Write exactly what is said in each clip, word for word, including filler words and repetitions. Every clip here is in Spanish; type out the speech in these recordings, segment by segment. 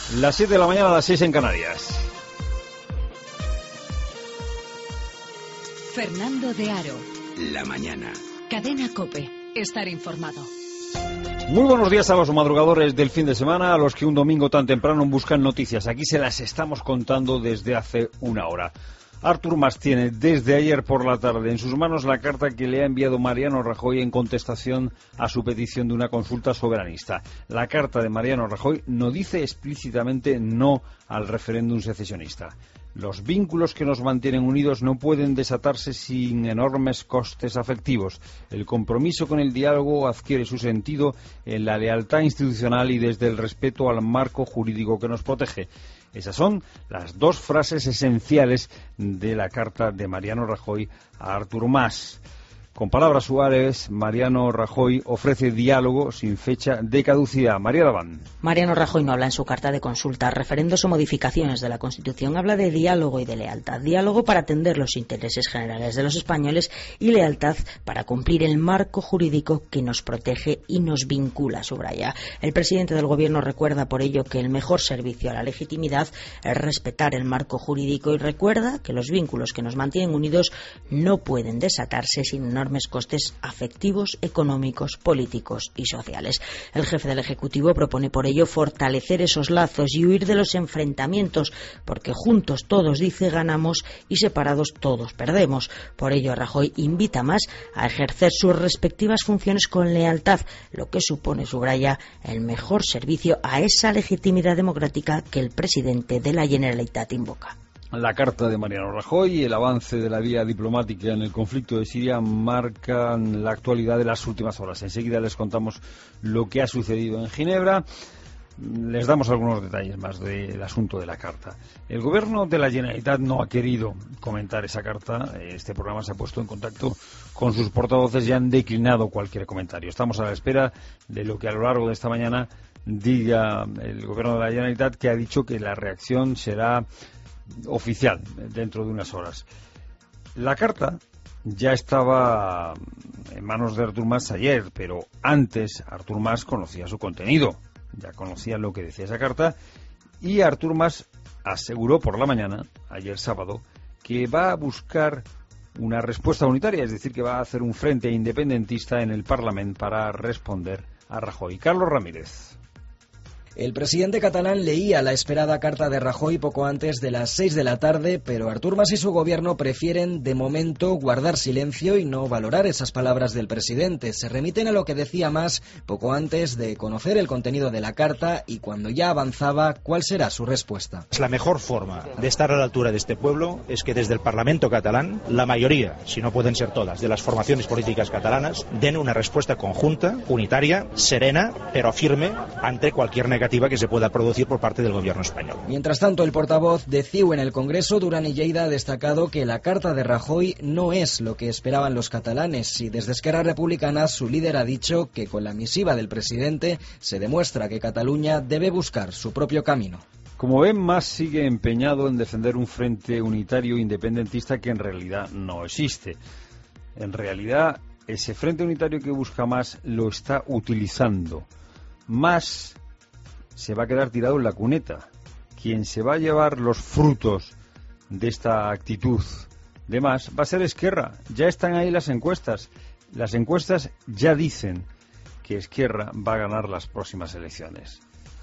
Las siete de la mañana, a las seis en Canarias. Fernando de Aro. La mañana. Cadena COPE. Estar informado. Muy buenos días a los madrugadores del fin de semana, a los que un domingo tan temprano buscan noticias. Aquí se las estamos contando desde hace una hora. Artur Mas tiene desde ayer por la tarde en sus manos la carta que le ha enviado Mariano Rajoy en contestación a su petición de una consulta soberanista. La carta de Mariano Rajoy no dice explícitamente no al referéndum secesionista. Los vínculos que nos mantienen unidos no pueden desatarse sin enormes costes afectivos. El compromiso con el diálogo adquiere su sentido en la lealtad institucional y desde el respeto al marco jurídico que nos protege. Esas son las dos frases esenciales de la carta de Mariano Rajoy a Artur Mas. Con palabras suaves, Mariano Rajoy ofrece diálogo sin fecha de caducidad. María Daván. Mariano Rajoy no habla en su carta de consulta, referendos o modificaciones de la Constitución. Habla de diálogo y de lealtad. Diálogo para atender los intereses generales de los españoles y lealtad para cumplir el marco jurídico que nos protege y nos vincula, subraya. El presidente del Gobierno recuerda por ello que el mejor servicio a la legitimidad es respetar el marco jurídico y recuerda que los vínculos que nos mantienen unidos no pueden desatarse sin enormes costes afectivos, económicos, políticos y sociales. El jefe del Ejecutivo propone por ello fortalecer esos lazos y huir de los enfrentamientos, porque juntos todos, dice, ganamos y separados todos perdemos. Por ello, Rajoy invita más a ejercer sus respectivas funciones con lealtad, lo que supone, subraya, el mejor servicio a esa legitimidad democrática que el presidente de la Generalitat invoca. La carta de Mariano Rajoy y el avance de la vía diplomática en el conflicto de Siria marcan la actualidad de las últimas horas. Enseguida les contamos lo que ha sucedido en Ginebra. Les damos algunos detalles más del asunto de la carta. El gobierno de la Generalitat no ha querido comentar esa carta. Este programa se ha puesto en contacto con sus portavoces y han declinado cualquier comentario. Estamos a la espera de lo que a lo largo de esta mañana diga el gobierno de la Generalitat, que ha dicho que la reacción será oficial dentro de unas horas. La carta ya estaba en manos de Artur Mas ayer, pero antes Artur Mas conocía su contenido, ya conocía lo que decía esa carta, y Artur Mas aseguró por la mañana, ayer sábado, que va a buscar una respuesta unitaria, es decir, que va a hacer un frente independentista en el Parlamento para responder a Rajoy. Carlos Ramírez. El presidente catalán leía la esperada carta de Rajoy poco antes de las seis de la tarde, pero Artur Mas y su gobierno prefieren, de momento, guardar silencio y no valorar esas palabras del presidente. Se remiten a lo que decía Mas poco antes de conocer el contenido de la carta y cuando ya avanzaba cuál será su respuesta. La mejor forma de estar a la altura de este pueblo es que desde el Parlamento catalán, la mayoría, si no pueden ser todas, de las formaciones políticas catalanas den una respuesta conjunta, unitaria, serena, pero firme ante cualquier negativa que se pueda producir por parte del gobierno español. Mientras tanto, el portavoz de C I U en el Congreso, Duran i Lleida, ha destacado que la carta de Rajoy no es lo que esperaban los catalanes y desde Esquerra Republicana su líder ha dicho que con la misiva del presidente se demuestra que Cataluña debe buscar su propio camino. Como ven, Mas sigue empeñado en defender un frente unitario independentista que en realidad no existe. En realidad, ese frente unitario que busca Mas lo está utilizando. Mas se va a quedar tirado en la cuneta. Quien se va a llevar los frutos de esta actitud de Mas va a ser Esquerra. Ya están ahí las encuestas. Las encuestas ya dicen que Esquerra va a ganar las próximas elecciones.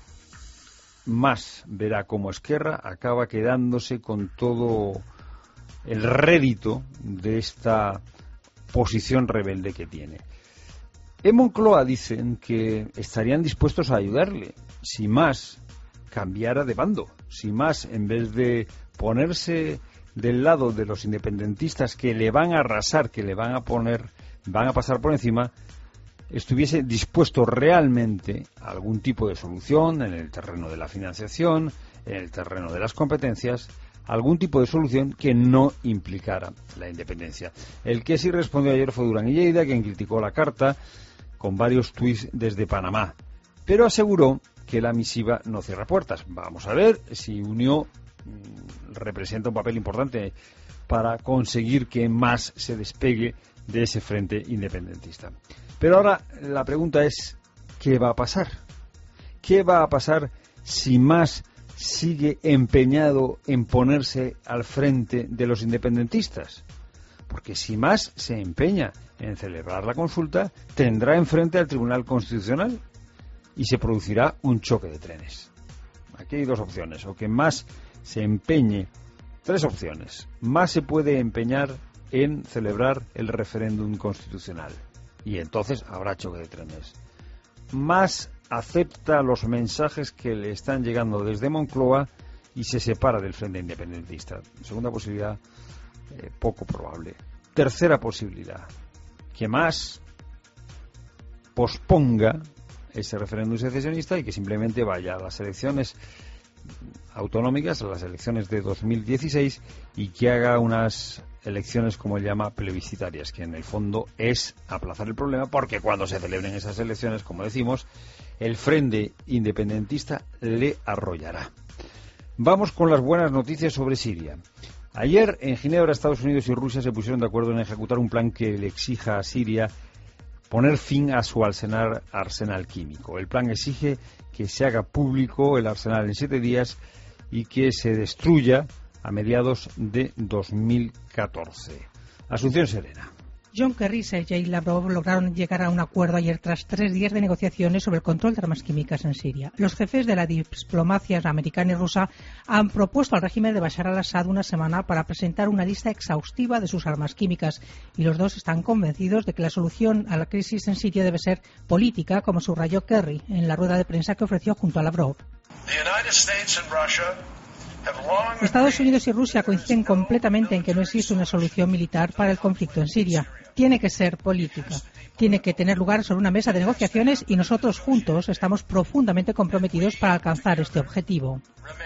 Mas verá cómo Esquerra acaba quedándose con todo el rédito de esta posición rebelde que tiene. En Moncloa dicen que estarían dispuestos a ayudarle si Mas cambiara de bando, si Mas, en vez de ponerse del lado de los independentistas que le van a arrasar, que le van a poner, van a pasar por encima, estuviese dispuesto realmente a algún tipo de solución en el terreno de la financiación, en el terreno de las competencias, algún tipo de solución que no implicara la independencia. El que sí respondió ayer fue Duran i Lleida, quien criticó la carta con varios tuits desde Panamá, pero aseguró que la misiva no cierra puertas. Vamos a ver si Unió mmm, representa un papel importante para conseguir que Mas se despegue de ese frente independentista. Pero ahora la pregunta es, ¿qué va a pasar? ¿Qué va a pasar si Mas sigue empeñado en ponerse al frente de los independentistas? Porque si Mas se empeña en celebrar la consulta, tendrá enfrente al Tribunal Constitucional y se producirá un choque de trenes. Aquí hay dos opciones, o que Mas se empeñe, tres opciones. Mas se puede empeñar en celebrar el referéndum constitucional y entonces habrá choque de trenes. Mas acepta los mensajes que le están llegando desde Moncloa y se separa del Frente Independentista. Segunda posibilidad, eh, poco probable. Tercera posibilidad, que Mas posponga ese referéndum secesionista y que simplemente vaya a las elecciones autonómicas, a las elecciones de dos mil dieciséis, y que haga unas elecciones, como él llama, plebiscitarias, que en el fondo es aplazar el problema, porque cuando se celebren esas elecciones, como decimos, el Frente Independentista le arrollará. Vamos con las buenas noticias sobre Siria. Ayer en Ginebra, Estados Unidos y Rusia se pusieron de acuerdo en ejecutar un plan que le exija a Siria poner fin a su arsenal, arsenal químico. El plan exige que se haga público el arsenal en siete días y que se destruya a mediados de dos mil catorce. Asunción Serena. John Kerry y Sergei Lavrov lograron llegar a un acuerdo ayer tras tres días de negociaciones sobre el control de armas químicas en Siria. Los jefes de la diplomacia americana y rusa han propuesto al régimen de Bashar al-Assad una semana para presentar una lista exhaustiva de sus armas químicas, y los dos están convencidos de que la solución a la crisis en Siria debe ser política, como subrayó Kerry en la rueda de prensa que ofreció junto a Lavrov. Estados Unidos y Rusia coinciden completamente en que no existe una solución militar para el conflicto en Siria. Tiene que ser política. Tiene que tener lugar sobre una mesa de negociaciones y nosotros juntos estamos profundamente comprometidos para alcanzar este objetivo.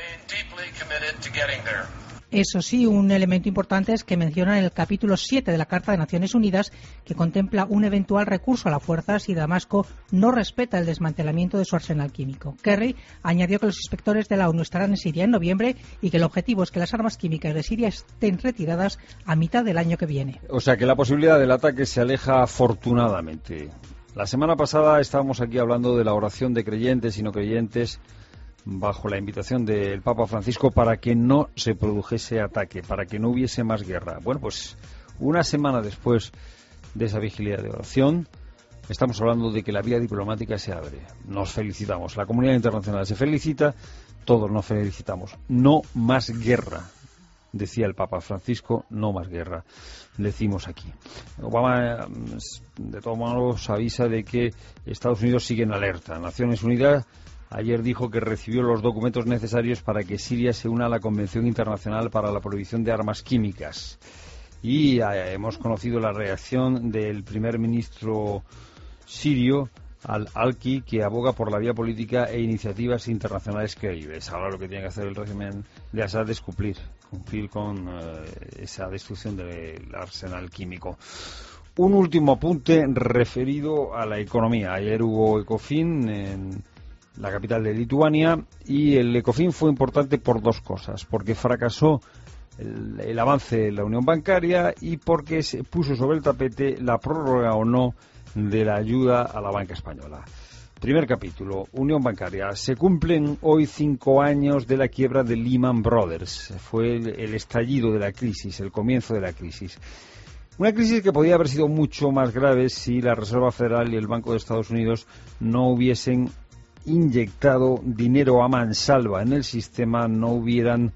Eso sí, un elemento importante es que menciona en el capítulo siete de la Carta de Naciones Unidas, que contempla un eventual recurso a la fuerza si Damasco no respeta el desmantelamiento de su arsenal químico. Kerry añadió que los inspectores de la ONU estarán en Siria en noviembre y que el objetivo es que las armas químicas de Siria estén retiradas a mitad del año que viene. O sea que la posibilidad del ataque se aleja afortunadamente. La semana pasada estábamos aquí hablando de la oración de creyentes y no creyentes bajo la invitación del Papa Francisco para que no se produjese ataque, para que no hubiese más guerra. Bueno, pues una semana después de esa vigilia de oración, estamos hablando de que la vía diplomática se abre. Nos felicitamos, la comunidad internacional se felicita, todos nos felicitamos. No más guerra, decía el Papa Francisco, no más guerra, decimos aquí. Obama, de todos modos, avisa de que Estados Unidos sigue en alerta. Naciones Unidas ayer dijo que recibió los documentos necesarios para que Siria se una a la Convención Internacional para la Prohibición de Armas Químicas. Y eh, hemos conocido la reacción del primer ministro sirio, al-Alki, que aboga por la vía política e iniciativas internacionales creíbles. Ahora lo que tiene que hacer el régimen de Assad es cumplir, cumplir con eh, esa destrucción del arsenal químico. Un último apunte referido a la economía. Ayer hubo Ecofin en la capital de Lituania, y el Ecofin fue importante por dos cosas: porque fracasó el, el avance de la unión bancaria y porque se puso sobre el tapete la prórroga o no de la ayuda a la banca española. Primer capítulo, unión bancaria. Se cumplen hoy cinco años de la quiebra de Lehman Brothers. Fue el, el estallido de la crisis, el comienzo de la crisis. Una crisis que podía haber sido mucho más grave si la Reserva Federal y el Banco de Estados Unidos no hubiesen inyectado dinero a mansalva en el sistema, no hubieran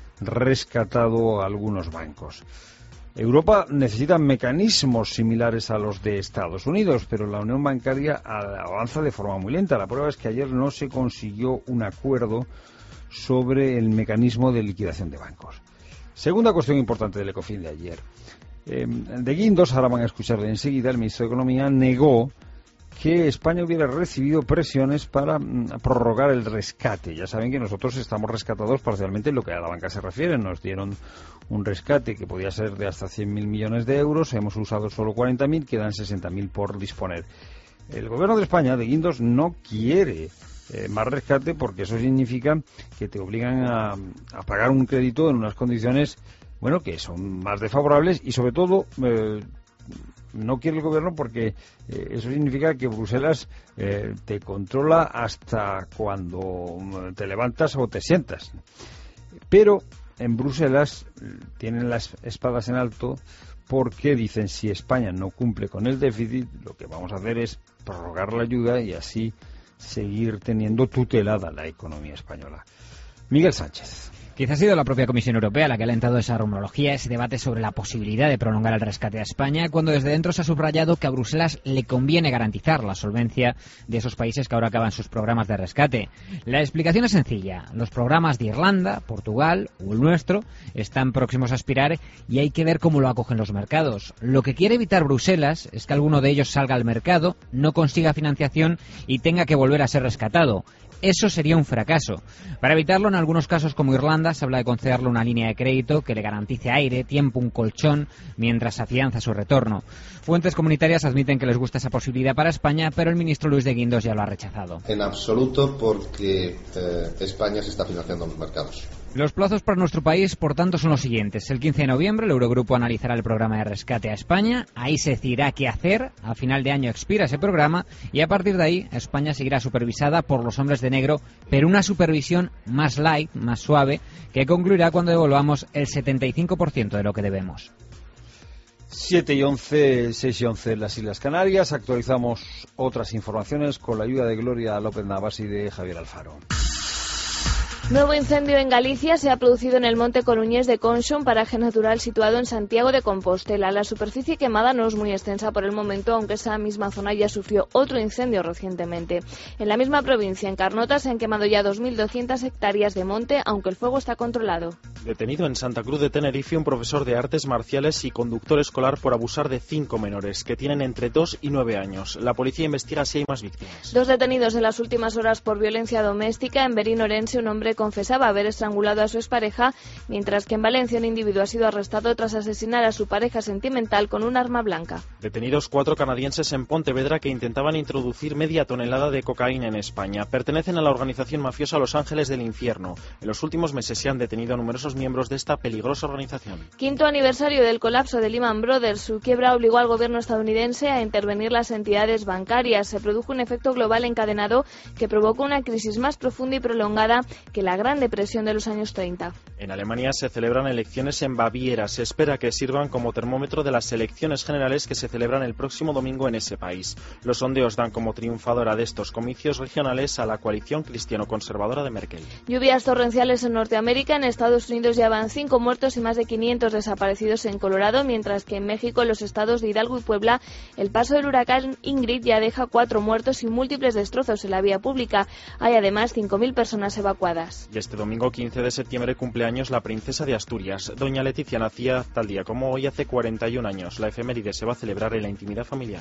rescatado a algunos bancos. Europa necesita mecanismos similares a los de Estados Unidos, pero la unión bancaria avanza de forma muy lenta. La prueba es que ayer no se consiguió un acuerdo sobre el mecanismo de liquidación de bancos. Segunda cuestión importante del Ecofin de ayer. Eh, de Guindos, ahora van a escucharle enseguida, el ministro de Economía negó que España hubiera recibido presiones para mm, prorrogar el rescate. Ya saben que nosotros estamos rescatados parcialmente en lo que a la banca se refiere. Nos dieron un rescate que podía ser de hasta cien mil millones de euros. Hemos usado solo cuarenta mil, quedan sesenta mil por disponer. El gobierno de España, de Guindos, no quiere eh, más rescate, porque eso significa que te obligan a, a pagar un crédito en unas condiciones, bueno, que son más desfavorables y sobre todo eh, no quiere el gobierno porque eh, eso significa que Bruselas eh, te controla hasta cuando te levantas o te sientas. Pero en Bruselas tienen las espadas en alto porque dicen, si España no cumple con el déficit, lo que vamos a hacer es prorrogar la ayuda y así seguir teniendo tutelada la economía española. Miguel Sánchez. Quizá ha sido la propia Comisión Europea la que ha alentado esa rumorología, ese debate sobre la posibilidad de prolongar el rescate a España, cuando desde dentro se ha subrayado que a Bruselas le conviene garantizar la solvencia de esos países que ahora acaban sus programas de rescate. La explicación es sencilla. Los programas de Irlanda, Portugal o el nuestro están próximos a expirar y hay que ver cómo lo acogen los mercados. Lo que quiere evitar Bruselas es que alguno de ellos salga al mercado, no consiga financiación y tenga que volver a ser rescatado. Eso sería un fracaso. Para evitarlo, en algunos casos como Irlanda, se habla de concederle una línea de crédito que le garantice aire, tiempo, un colchón, mientras afianza su retorno. Fuentes comunitarias admiten que les gusta esa posibilidad para España, pero el ministro Luis de Guindos ya lo ha rechazado. En absoluto, porque eh, España se está financiando en los mercados. Los plazos para nuestro país, por tanto, son los siguientes. El quince de noviembre, el Eurogrupo analizará el programa de rescate a España. Ahí se decidirá qué hacer. A final de año expira ese programa y a partir de ahí España seguirá supervisada por los hombres de negro, pero una supervisión más light, más suave, que concluirá cuando devolvamos el setenta y cinco por ciento de lo que debemos. siete y once, seis y once en las Islas Canarias. Actualizamos otras informaciones con la ayuda de Gloria López Navas y de Javier Alfaro. Nuevo incendio en Galicia se ha producido en el monte Coruñés de Conxo, un paraje natural situado en Santiago de Compostela. La superficie quemada no es muy extensa por el momento, aunque esa misma zona ya sufrió otro incendio recientemente. En la misma provincia, en Carnota, se han quemado ya dos mil doscientas hectáreas de monte, aunque el fuego está controlado. Detenido en Santa Cruz de Tenerife un profesor de artes marciales y conductor escolar por abusar de cinco menores, que tienen entre dos y nueve años. La policía investiga si hay más víctimas. Dos detenidos en las últimas horas por violencia doméstica. En Berín Orense, un hombre confesaba haber estrangulado a su expareja, mientras que en Valencia un individuo ha sido arrestado tras asesinar a su pareja sentimental con un arma blanca. Detenidos cuatro canadienses en Pontevedra que intentaban introducir media tonelada de cocaína en España. Pertenecen a la organización mafiosa Los Ángeles del Infierno. En los últimos meses se han detenido a numerosos miembros de esta peligrosa organización. Quinto aniversario del colapso de Lehman Brothers. Su quiebra obligó al gobierno estadounidense a intervenir las entidades bancarias. Se produjo un efecto global encadenado que provocó una crisis más profunda y prolongada que la Gran Depresión de los años treinta. En Alemania se celebran elecciones en Baviera. Se espera que sirvan como termómetro de las elecciones generales que se celebran el próximo domingo en ese país. Los sondeos dan como triunfadora de estos comicios regionales a la coalición cristiano-conservadora de Merkel. Lluvias torrenciales en Norteamérica. En Estados Unidos ya van cinco muertos y más de quinientos desaparecidos en Colorado, mientras que en México, en los estados de Hidalgo y Puebla, el paso del huracán Ingrid ya deja cuatro muertos y múltiples destrozos en la vía pública. Hay además cinco mil personas evacuadas. Y este domingo quince de septiembre cumpleaños la princesa de Asturias. Doña Leticia nacía tal día como hoy hace cuarenta y un años. La efeméride se va a celebrar en la intimidad familiar.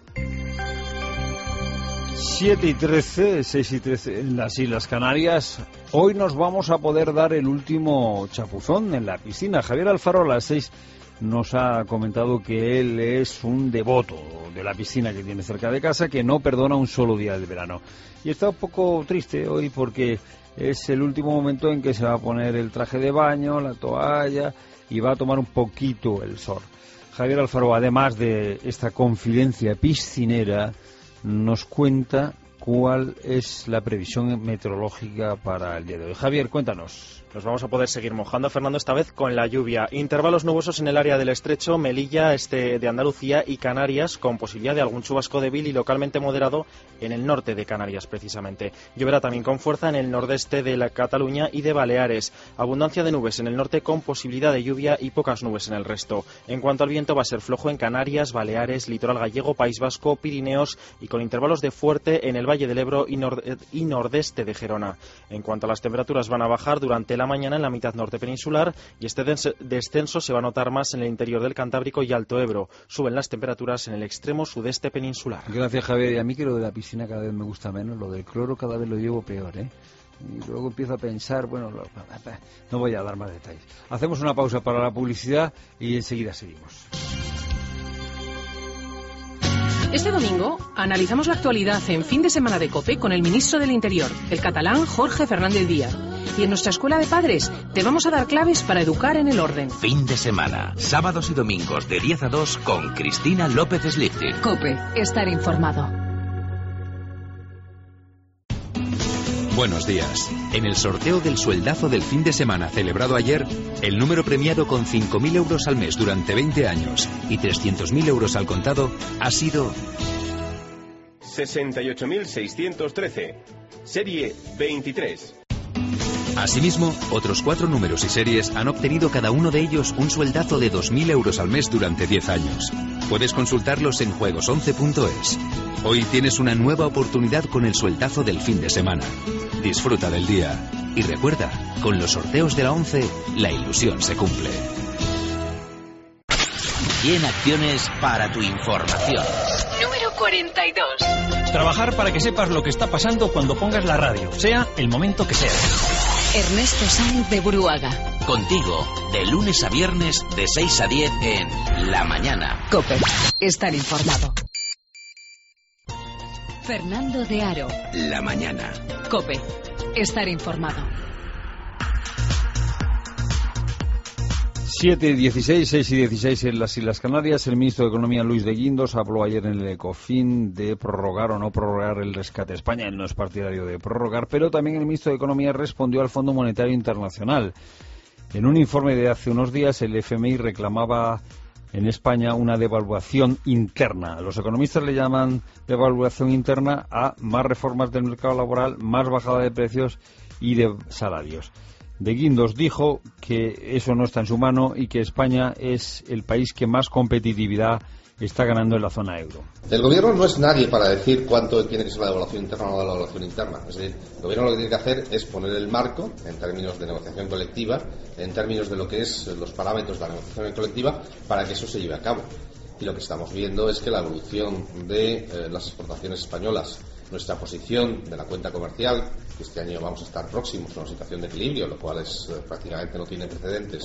siete y trece, seis y trece en las Islas Canarias. Hoy nos vamos a poder dar el último chapuzón en la piscina. Javier Alfaro a las seis nos ha comentado que él es un devoto de la piscina que tiene cerca de casa, que no perdona un solo día del verano. Y está un poco triste hoy porque es el último momento en que se va a poner el traje de baño, la toalla y va a tomar un poquito el sol. Javier Alfaro, además de esta confidencia piscinera, nos cuenta cuál es la previsión meteorológica para el día de hoy. Javier, cuéntanos. Nos vamos a poder seguir mojando, Fernando, esta vez con la lluvia. Intervalos nubosos en el área del Estrecho, Melilla, este de Andalucía y Canarias, con posibilidad de algún chubasco débil y localmente moderado en el norte de Canarias, precisamente. Lloverá también con fuerza en el nordeste de la Cataluña y de Baleares. Abundancia de nubes en el norte con posibilidad de lluvia y pocas nubes en el resto. En cuanto al viento, va a ser flojo en Canarias, Baleares, litoral gallego, País Vasco, Pirineos y con intervalos de fuerte en el Valle del Ebro y, nord- y nordeste de Gerona. En cuanto a las temperaturas, van a bajar durante la mañana en la mitad norte peninsular y este descenso se va a notar más en el interior del Cantábrico y Alto Ebro. Suben las temperaturas en el extremo sudeste peninsular. Gracias, Javier. Y a mí que lo de la piscina cada vez me gusta menos, lo del cloro cada vez lo llevo peor, ¿eh? Y luego empiezo a pensar, bueno, lo, no voy a dar más detalles. Hacemos una pausa para la publicidad y enseguida seguimos. Este domingo analizamos la actualidad en Fin de Semana de COPE con el ministro del Interior, el catalán Jorge Fernández Díaz. Y en nuestra escuela de padres te vamos a dar claves para educar en el orden. Fin de semana, sábados y domingos de diez a dos con Cristina López Slichting. COPE, estar informado. Buenos días. En el sorteo del sueldazo del fin de semana celebrado ayer, el número premiado con cinco mil euros al mes durante veinte años y trescientos mil euros al contado ha sido sesenta y ocho mil seiscientos trece, serie veintitrés. Asimismo, otros cuatro números y series han obtenido cada uno de ellos un sueldazo de dos mil euros al mes durante diez años. Puedes consultarlos en juegos once punto es. Hoy tienes una nueva oportunidad con el sueldazo del fin de semana. Disfruta del día. Y recuerda, con los sorteos de la once, la ilusión se cumple. cien acciones para tu información. Número cuarenta y dos. Trabajar para que sepas lo que está pasando cuando pongas la radio, sea el momento que sea. Ernesto Sáenz de Buruaga. Contigo, de lunes a viernes, de seis a diez en La Mañana. COPE, estar informado. Fernando de Aro. La Mañana. COPE, estar informado. siete y dieciséis, seis y dieciséis en las Islas Canarias. El ministro de Economía, Luis de Guindos, habló ayer en el Ecofin de prorrogar o no prorrogar el rescate a España. Él no es partidario de prorrogar, pero también el ministro de Economía respondió al Fondo Monetario Internacional. En un informe de hace unos días, el F M I reclamaba en España una devaluación interna. Los economistas le llaman devaluación interna a más reformas del mercado laboral, más bajada de precios y de salarios. De Guindos dijo que eso no está en su mano y que España es el país que más competitividad está ganando en la zona euro. El gobierno no es nadie para decir cuánto tiene que ser la devaluación interna o no la devaluación interna. Es decir, el gobierno lo que tiene que hacer es poner el marco en términos de negociación colectiva, en términos de lo que es los parámetros de la negociación colectiva, para que eso se lleve a cabo. Y lo que estamos viendo es que la evolución de eh, las exportaciones españolas, nuestra posición de la cuenta comercial, que este año vamos a estar próximos a una situación de equilibrio, lo cual es eh, prácticamente no tiene precedentes,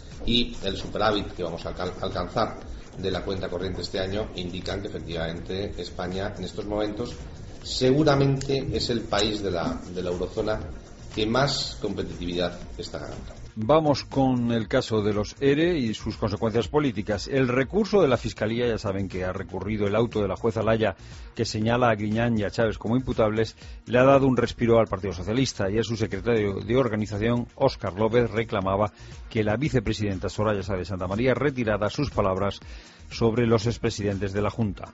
y el superávit que vamos a alca- alcanzar de la cuenta corriente este año indican que efectivamente España en estos momentos seguramente es el país de la, de la eurozona que más competitividad está ganando. Vamos con el caso de los E R E y sus consecuencias políticas. El recurso de la Fiscalía, ya saben que ha recurrido el auto de la jueza Laya que señala a Griñán y a Chávez como imputables, le ha dado un respiro al Partido Socialista. Ayer su secretario de Organización, Óscar López, reclamaba que la vicepresidenta Soraya Sáenz de Santamaría retirara sus palabras sobre los expresidentes de la Junta.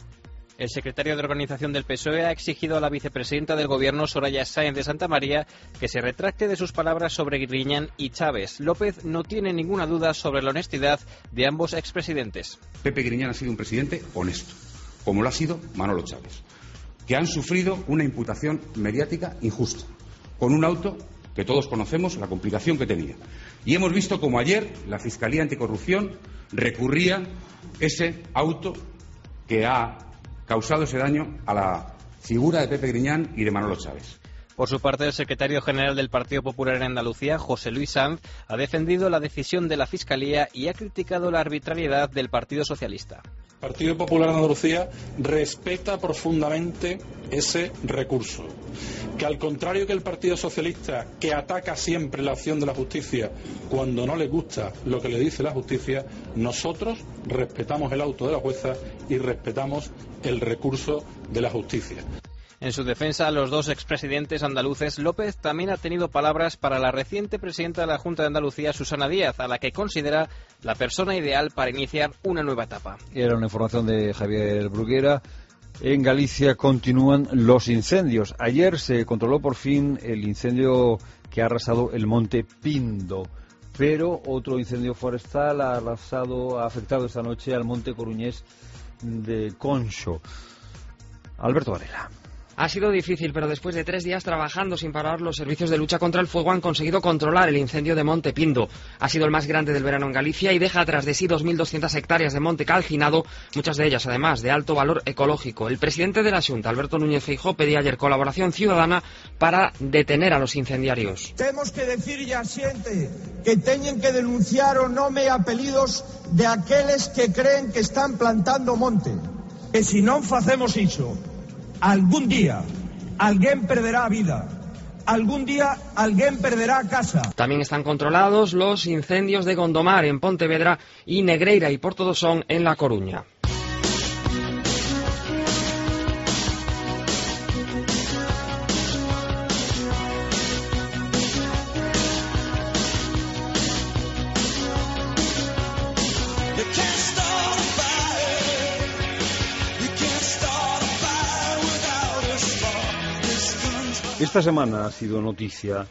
El secretario de Organización del P S O E ha exigido a la vicepresidenta del Gobierno, Soraya Sáenz de Santamaría, que se retracte de sus palabras sobre Griñán y Chávez. López no tiene ninguna duda sobre la honestidad de ambos expresidentes. Pepe Griñán ha sido un presidente honesto, como lo ha sido Manolo Chávez, que han sufrido una imputación mediática injusta, con un auto que todos conocemos la complicación que tenía. Y hemos visto como ayer la Fiscalía Anticorrupción recurría ese auto que ha causado ese daño a la figura de Pepe Griñán y de Manolo Chávez. Por su parte, el secretario general del Partido Popular en Andalucía, José Luis Sanz, ha defendido la decisión de la Fiscalía y ha criticado la arbitrariedad del Partido Socialista. El Partido Popular en Andalucía respeta profundamente ese recurso, que al contrario que el Partido Socialista, que ataca siempre la acción de la justicia cuando no le gusta lo que le dice la justicia, nosotros respetamos el auto de la jueza y respetamos el recurso de la justicia. En su defensa a los dos expresidentes andaluces, López también ha tenido palabras para la reciente presidenta de la Junta de Andalucía, Susana Díaz, a la que considera la persona ideal para iniciar una nueva etapa. Era una información de Javier Bruguera. En Galicia continúan los incendios. Ayer se controló por fin el incendio que ha arrasado el Monte Pindo, pero otro incendio forestal ha arrasado, ha afectado esta noche al Monte Coruñés de Concho. Alberto Varela. Ha sido difícil, pero después de tres días trabajando sin parar, los servicios de lucha contra el fuego han conseguido controlar el incendio de Monte Pindo. Ha sido el más grande del verano en Galicia y deja tras de sí dos mil doscientas hectáreas de monte calcinado, muchas de ellas, además, de alto valor ecológico. El presidente de la Xunta, Alberto Núñez Feijóo, pedía ayer colaboración ciudadana para detener a los incendiarios. Temos que decirlle a xente que teñen que denunciar o nome e apelidos de aqueles que creen que están plantando monte. E se non facemos iso, algún día alguén perderá a vida, algún día alguien perderá casa. También están controlados los incendios de Gondomar en Pontevedra y Negreira y Portodosón en La Coruña. Esta semana ha sido noticia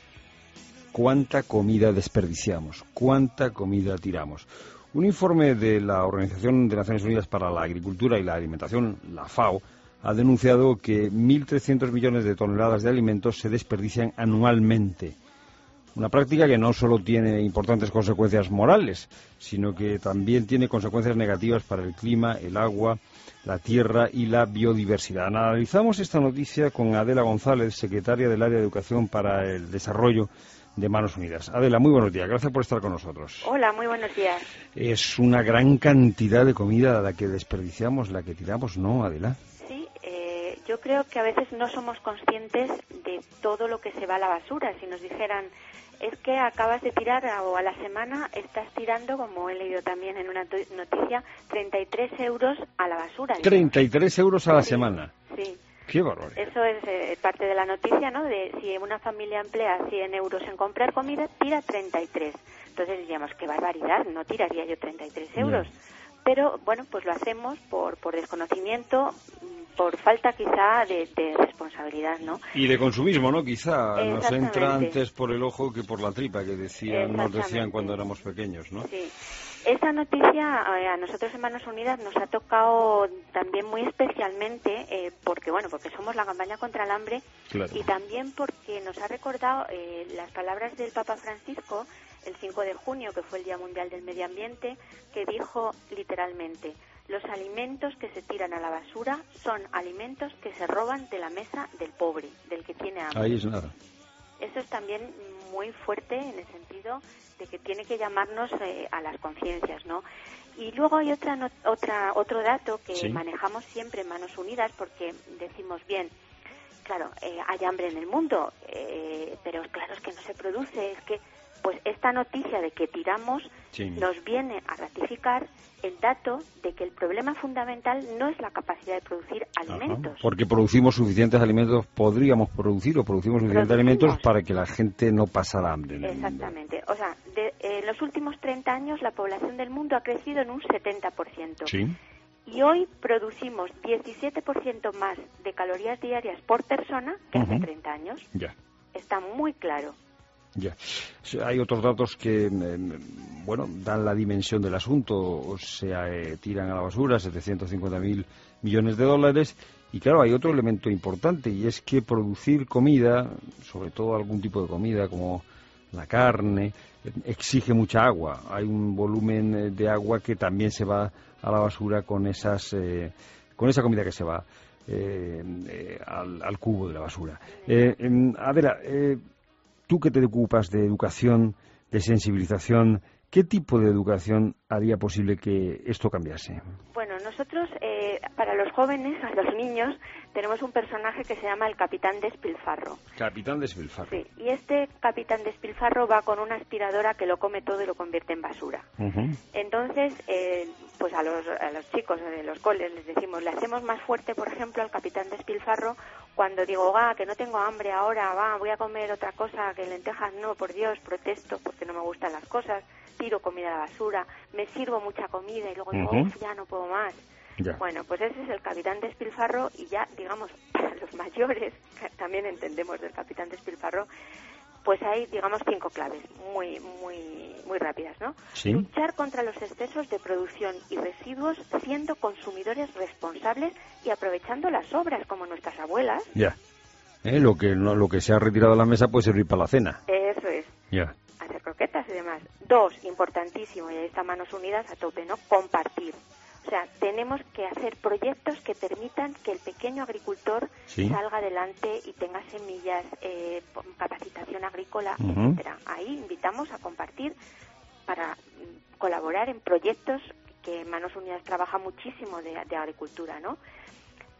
cuánta comida desperdiciamos, cuánta comida tiramos. Un informe de la Organización de Naciones Unidas para la Agricultura y la Alimentación, la FAO, ha denunciado que mil trescientos millones de toneladas de alimentos se desperdician anualmente. Una práctica que no solo tiene importantes consecuencias morales, sino que también tiene consecuencias negativas para el clima, el agua, la tierra y la biodiversidad. Analizamos esta noticia con Adela González, secretaria del Área de Educación para el Desarrollo de Manos Unidas. Adela, muy buenos días. Gracias por estar con nosotros. Hola, muy buenos días. Es una gran cantidad de comida la que desperdiciamos, la que tiramos, ¿no, Adela? Sí, eh, yo creo que a veces no somos conscientes de todo lo que se va a la basura. Si nos dijeran, es que acabas de tirar o a la semana estás tirando, como he leído también en una noticia, treinta y tres euros a la basura. treinta y tres euros a la sí, semana. Sí. Qué barbaridad. Eso es eh, parte de la noticia, ¿no? De si una familia emplea cien euros en comprar comida, tira treinta y tres. Entonces diríamos, qué barbaridad, no tiraría yo treinta y tres euros. Yeah. Pero, bueno, pues lo hacemos por, por desconocimiento, por falta quizá de, de responsabilidad, ¿no? Y de consumismo, ¿no? Quizá nos entra antes por el ojo que por la tripa, que decían, nos decían cuando éramos pequeños, ¿no? Sí. Esta noticia a nosotros en Manos Unidas nos ha tocado también muy especialmente eh, porque, bueno, porque somos la campaña contra el hambre, claro, y también porque nos ha recordado eh, las palabras del Papa Francisco el cinco de junio, que fue el Día Mundial del Medio Ambiente, que dijo literalmente: los alimentos que se tiran a la basura son alimentos que se roban de la mesa del pobre, del que tiene hambre. Ahí es nada. Eso es también muy fuerte en el sentido de que tiene que llamarnos eh, a las conciencias, ¿no? Y luego hay otra, no, otra otro dato que ¿sí? manejamos siempre en Manos Unidas, porque decimos, bien, claro, eh, hay hambre en el mundo, eh, pero claro, es que no se produce, es que pues esta noticia de que tiramos sí. nos viene a ratificar el dato de que el problema fundamental no es la capacidad de producir alimentos. Ajá, porque producimos suficientes alimentos, podríamos producir o producimos suficientes producimos. alimentos para que la gente no pasara hambre en el Exactamente. mundo. O sea, de, eh, en los últimos treinta años la población del mundo ha crecido en un setenta por ciento. Sí. Y hoy producimos diecisiete por ciento más de calorías diarias por persona que uh-huh. hace treinta años. Ya. Está muy claro. Ya. Hay otros datos que, eh, bueno, dan la dimensión del asunto. O sea, eh, tiran a la basura setecientos cincuenta mil millones de dólares. Y claro, hay otro elemento importante, y es que producir comida, sobre todo algún tipo de comida como la carne, exige mucha agua. Hay un volumen de agua que también se va a la basura con esas, eh, con esa comida que se va eh, eh, al, al cubo de la basura. Eh, eh, a ver, eh, tú que te ocupas de educación, de sensibilización, ¿qué tipo de educación haría posible que esto cambiase? Bueno, nosotros, eh, para los jóvenes, a los niños, tenemos un personaje que se llama el Capitán Despilfarro. Capitán Despilfarro. Sí, y este Capitán Despilfarro va con una aspiradora que lo come todo y lo convierte en basura. Uh-huh. Entonces, eh, pues a los, a los chicos de los coles les decimos, le hacemos más fuerte, por ejemplo, al Capitán Despilfarro cuando digo, va, que no tengo hambre ahora, va, voy a comer otra cosa, que lentejas no, por Dios, protesto porque no me gustan las cosas, tiro comida a la basura, me sirvo mucha comida y luego digo, uh-huh. uff, ya no puedo más. Ya. Bueno, pues ese es el Capitán Despilfarro, y ya, digamos, para los mayores, que también entendemos del Capitán Despilfarro, pues hay, digamos, cinco claves muy muy muy rápidas, ¿no? ¿Sí? Luchar contra los excesos de producción y residuos siendo consumidores responsables y aprovechando las sobras, como nuestras abuelas. Ya. ¿Eh? Lo que no, lo que se ha retirado de la mesa puede servir para la cena. Eso es. Ya. Hacer croquetas y demás. Dos, importantísimo, y ahí está Manos Unidas a tope, ¿no? Compartir. O sea, tenemos que hacer proyectos que permitan que el pequeño agricultor ¿sí? salga adelante y tenga semillas, eh, capacitación agrícola, uh-huh. etcétera. Ahí invitamos a compartir para colaborar en proyectos que Manos Unidas trabaja muchísimo de, de agricultura, ¿no?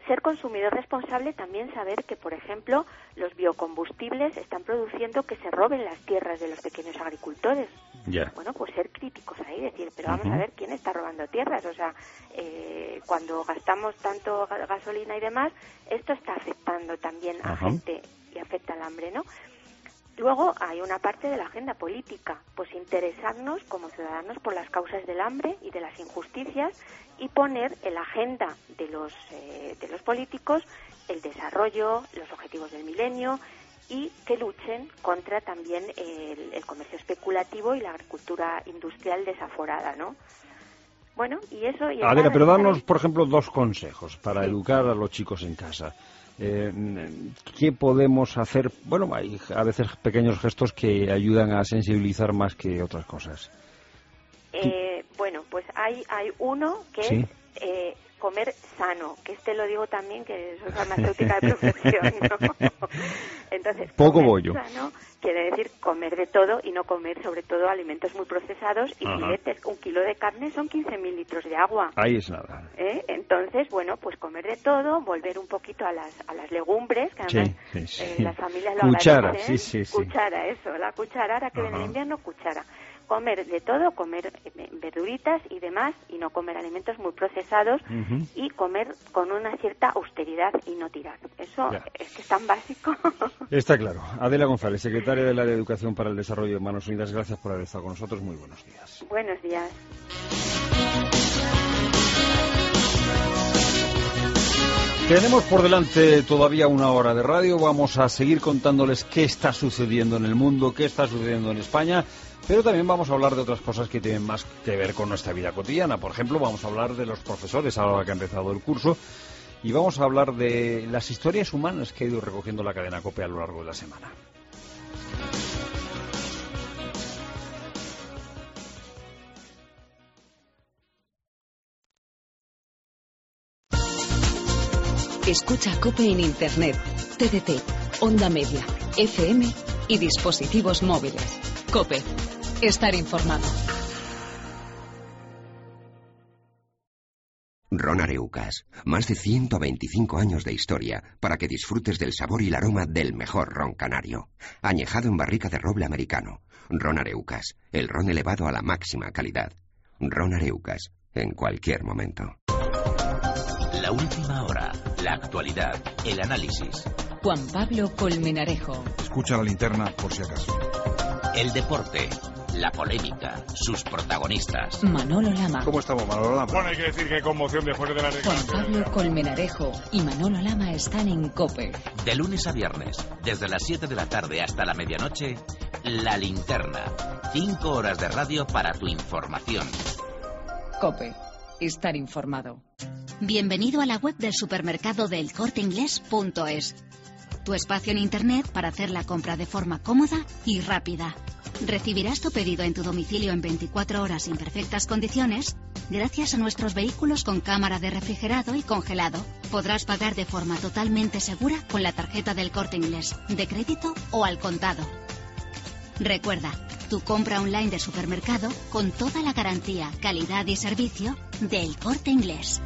ser consumidor responsable también saber que, por ejemplo, los biocombustibles están produciendo que se roben las tierras de los pequeños agricultores. Yeah. Bueno, pues ser críticos ahí, decir, pero vamos uh-huh. a ver quién está robando tierras. O sea, eh, cuando gastamos tanto gasolina y demás, esto está afectando también a uh-huh. gente y afecta al hambre, ¿no? Luego hay una parte de la agenda política, pues interesarnos como ciudadanos por las causas del hambre y de las injusticias y poner en la agenda de los eh, de los políticos el desarrollo, los objetivos del milenio y que luchen contra también el, el comercio especulativo y la agricultura industrial desaforada, ¿no? Bueno, y eso... Y Adela, pero danos, por ejemplo, dos consejos para sí. educar a los chicos en casa. Eh, ¿Qué podemos hacer? Bueno, hay a veces pequeños gestos que ayudan a sensibilizar más que otras cosas. Eh, bueno, pues hay hay uno que ¿Sí? es eh, comer sano, que este lo digo también que soy farmacéutica de profesión, ¿no? Entonces, poco bollo. Sano quiere decir comer de todo y no comer sobre todo alimentos muy procesados y filetes. Un kilo de carne son quince mil litros de agua. Ahí es nada. ¿Eh? Entonces, bueno, pues comer de todo, volver un poquito a las a las legumbres, que además sí, sí, sí. Eh, las familias lo cuchara, agradecen. Sí, sí, sí. Cuchara, eso, la cuchara, ahora que viene el invierno, cuchara. Comer de todo, comer verduritas y demás, y no comer alimentos muy procesados uh-huh. y comer con una cierta austeridad y no tirar. Eso ya. Es que es tan básico. Está claro. Adela González, secretaria del Área de Educación para el Desarrollo de Manos Unidas, gracias por haber estado con nosotros. Muy buenos días. Buenos días. Tenemos por delante todavía una hora de radio. Vamos a seguir contándoles qué está sucediendo en el mundo, qué está sucediendo en España. Pero también vamos a hablar de otras cosas que tienen más que ver con nuestra vida cotidiana. Por ejemplo, vamos a hablar de los profesores ahora que ha empezado el curso y vamos a hablar de las historias humanas que ha ido recogiendo la cadena COPE a lo largo de la semana. Escucha COPE en Internet, T D T, Onda Media, F M y dispositivos móviles. COPE. Estar informado. Ron Areucas. Más de ciento veinticinco años de historia para que disfrutes del sabor y el aroma del mejor ron canario. Añejado en barrica de roble americano. Ron Areucas. El ron elevado a la máxima calidad. Ron Areucas. En cualquier momento. La última hora. La actualidad. El análisis. Juan Pablo Colmenarejo. Escucha la linterna por si acaso. El deporte, la polémica, sus protagonistas. Manolo Lama. ¿Cómo estamos, Manolo Lama? Bueno, hay que decir que conmoción después de la Juan Pablo Colmenarejo y Manolo Lama están en COPE. De lunes a viernes, desde las siete de la tarde hasta la medianoche, La Linterna. Cinco horas de radio para tu información. COPE. Estar informado. Bienvenido a la web del supermercado del corte inglés punto es. Tu espacio en Internet para hacer la compra de forma cómoda y rápida. Recibirás tu pedido en tu domicilio en veinticuatro horas en perfectas condiciones gracias a nuestros vehículos con cámara de refrigerado y congelado. Podrás pagar de forma totalmente segura con la tarjeta del Corte Inglés, de crédito o al contado. Recuerda, tu compra online de supermercado con toda la garantía, calidad y servicio del Corte Inglés.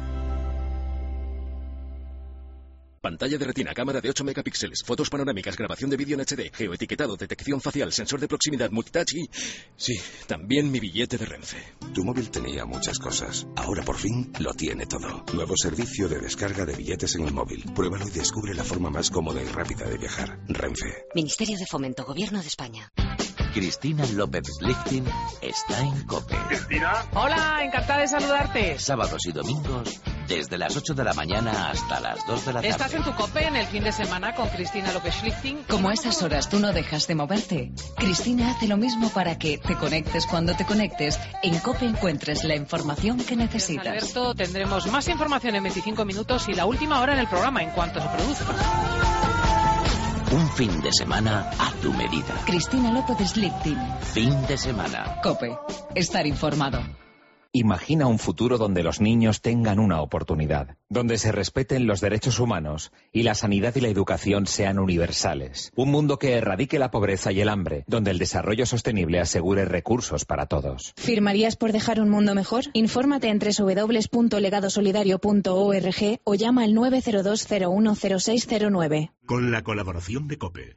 Pantalla de retina, cámara de ocho megapíxeles, fotos panorámicas, grabación de vídeo en H D, geoetiquetado, detección facial, sensor de proximidad, multitouch y... sí, también mi billete de Renfe. Tu móvil tenía muchas cosas. Ahora por fin lo tiene todo. Nuevo servicio de descarga de billetes en el móvil. Pruébalo y descubre la forma más cómoda y rápida de viajar. Renfe. Ministerio de Fomento, Gobierno de España. Cristina López Lichting está en COPE. ¿Cristina? Hola, encantada de saludarte. Sábados y domingos, desde las ocho de la mañana hasta las dos de la tarde. ¿Estás en tu COPE en el fin de semana con Cristina López Lichting? Como a esas horas tú no dejas de moverte, Cristina hace lo mismo para que te conectes cuando te conectes. En COPE encuentres la información que necesitas. Alberto, tendremos más información en veinticinco minutos y la última hora en el programa en cuanto se produzca. Un fin de semana a tu medida. Cristina López Lichting. Fin de semana. COPE. Estar informado. imagina un futuro donde los niños tengan una oportunidad, donde se respeten los derechos humanos y la sanidad y la educación sean universales. Un mundo que erradique la pobreza y el hambre, donde el desarrollo sostenible asegure recursos para todos. ¿Firmarías por dejar un mundo mejor? Infórmate en doble u doble u doble u punto legado solidario punto org o llama al nueve cero dos cero uno cero seis cero nueve. Con la colaboración de COPE.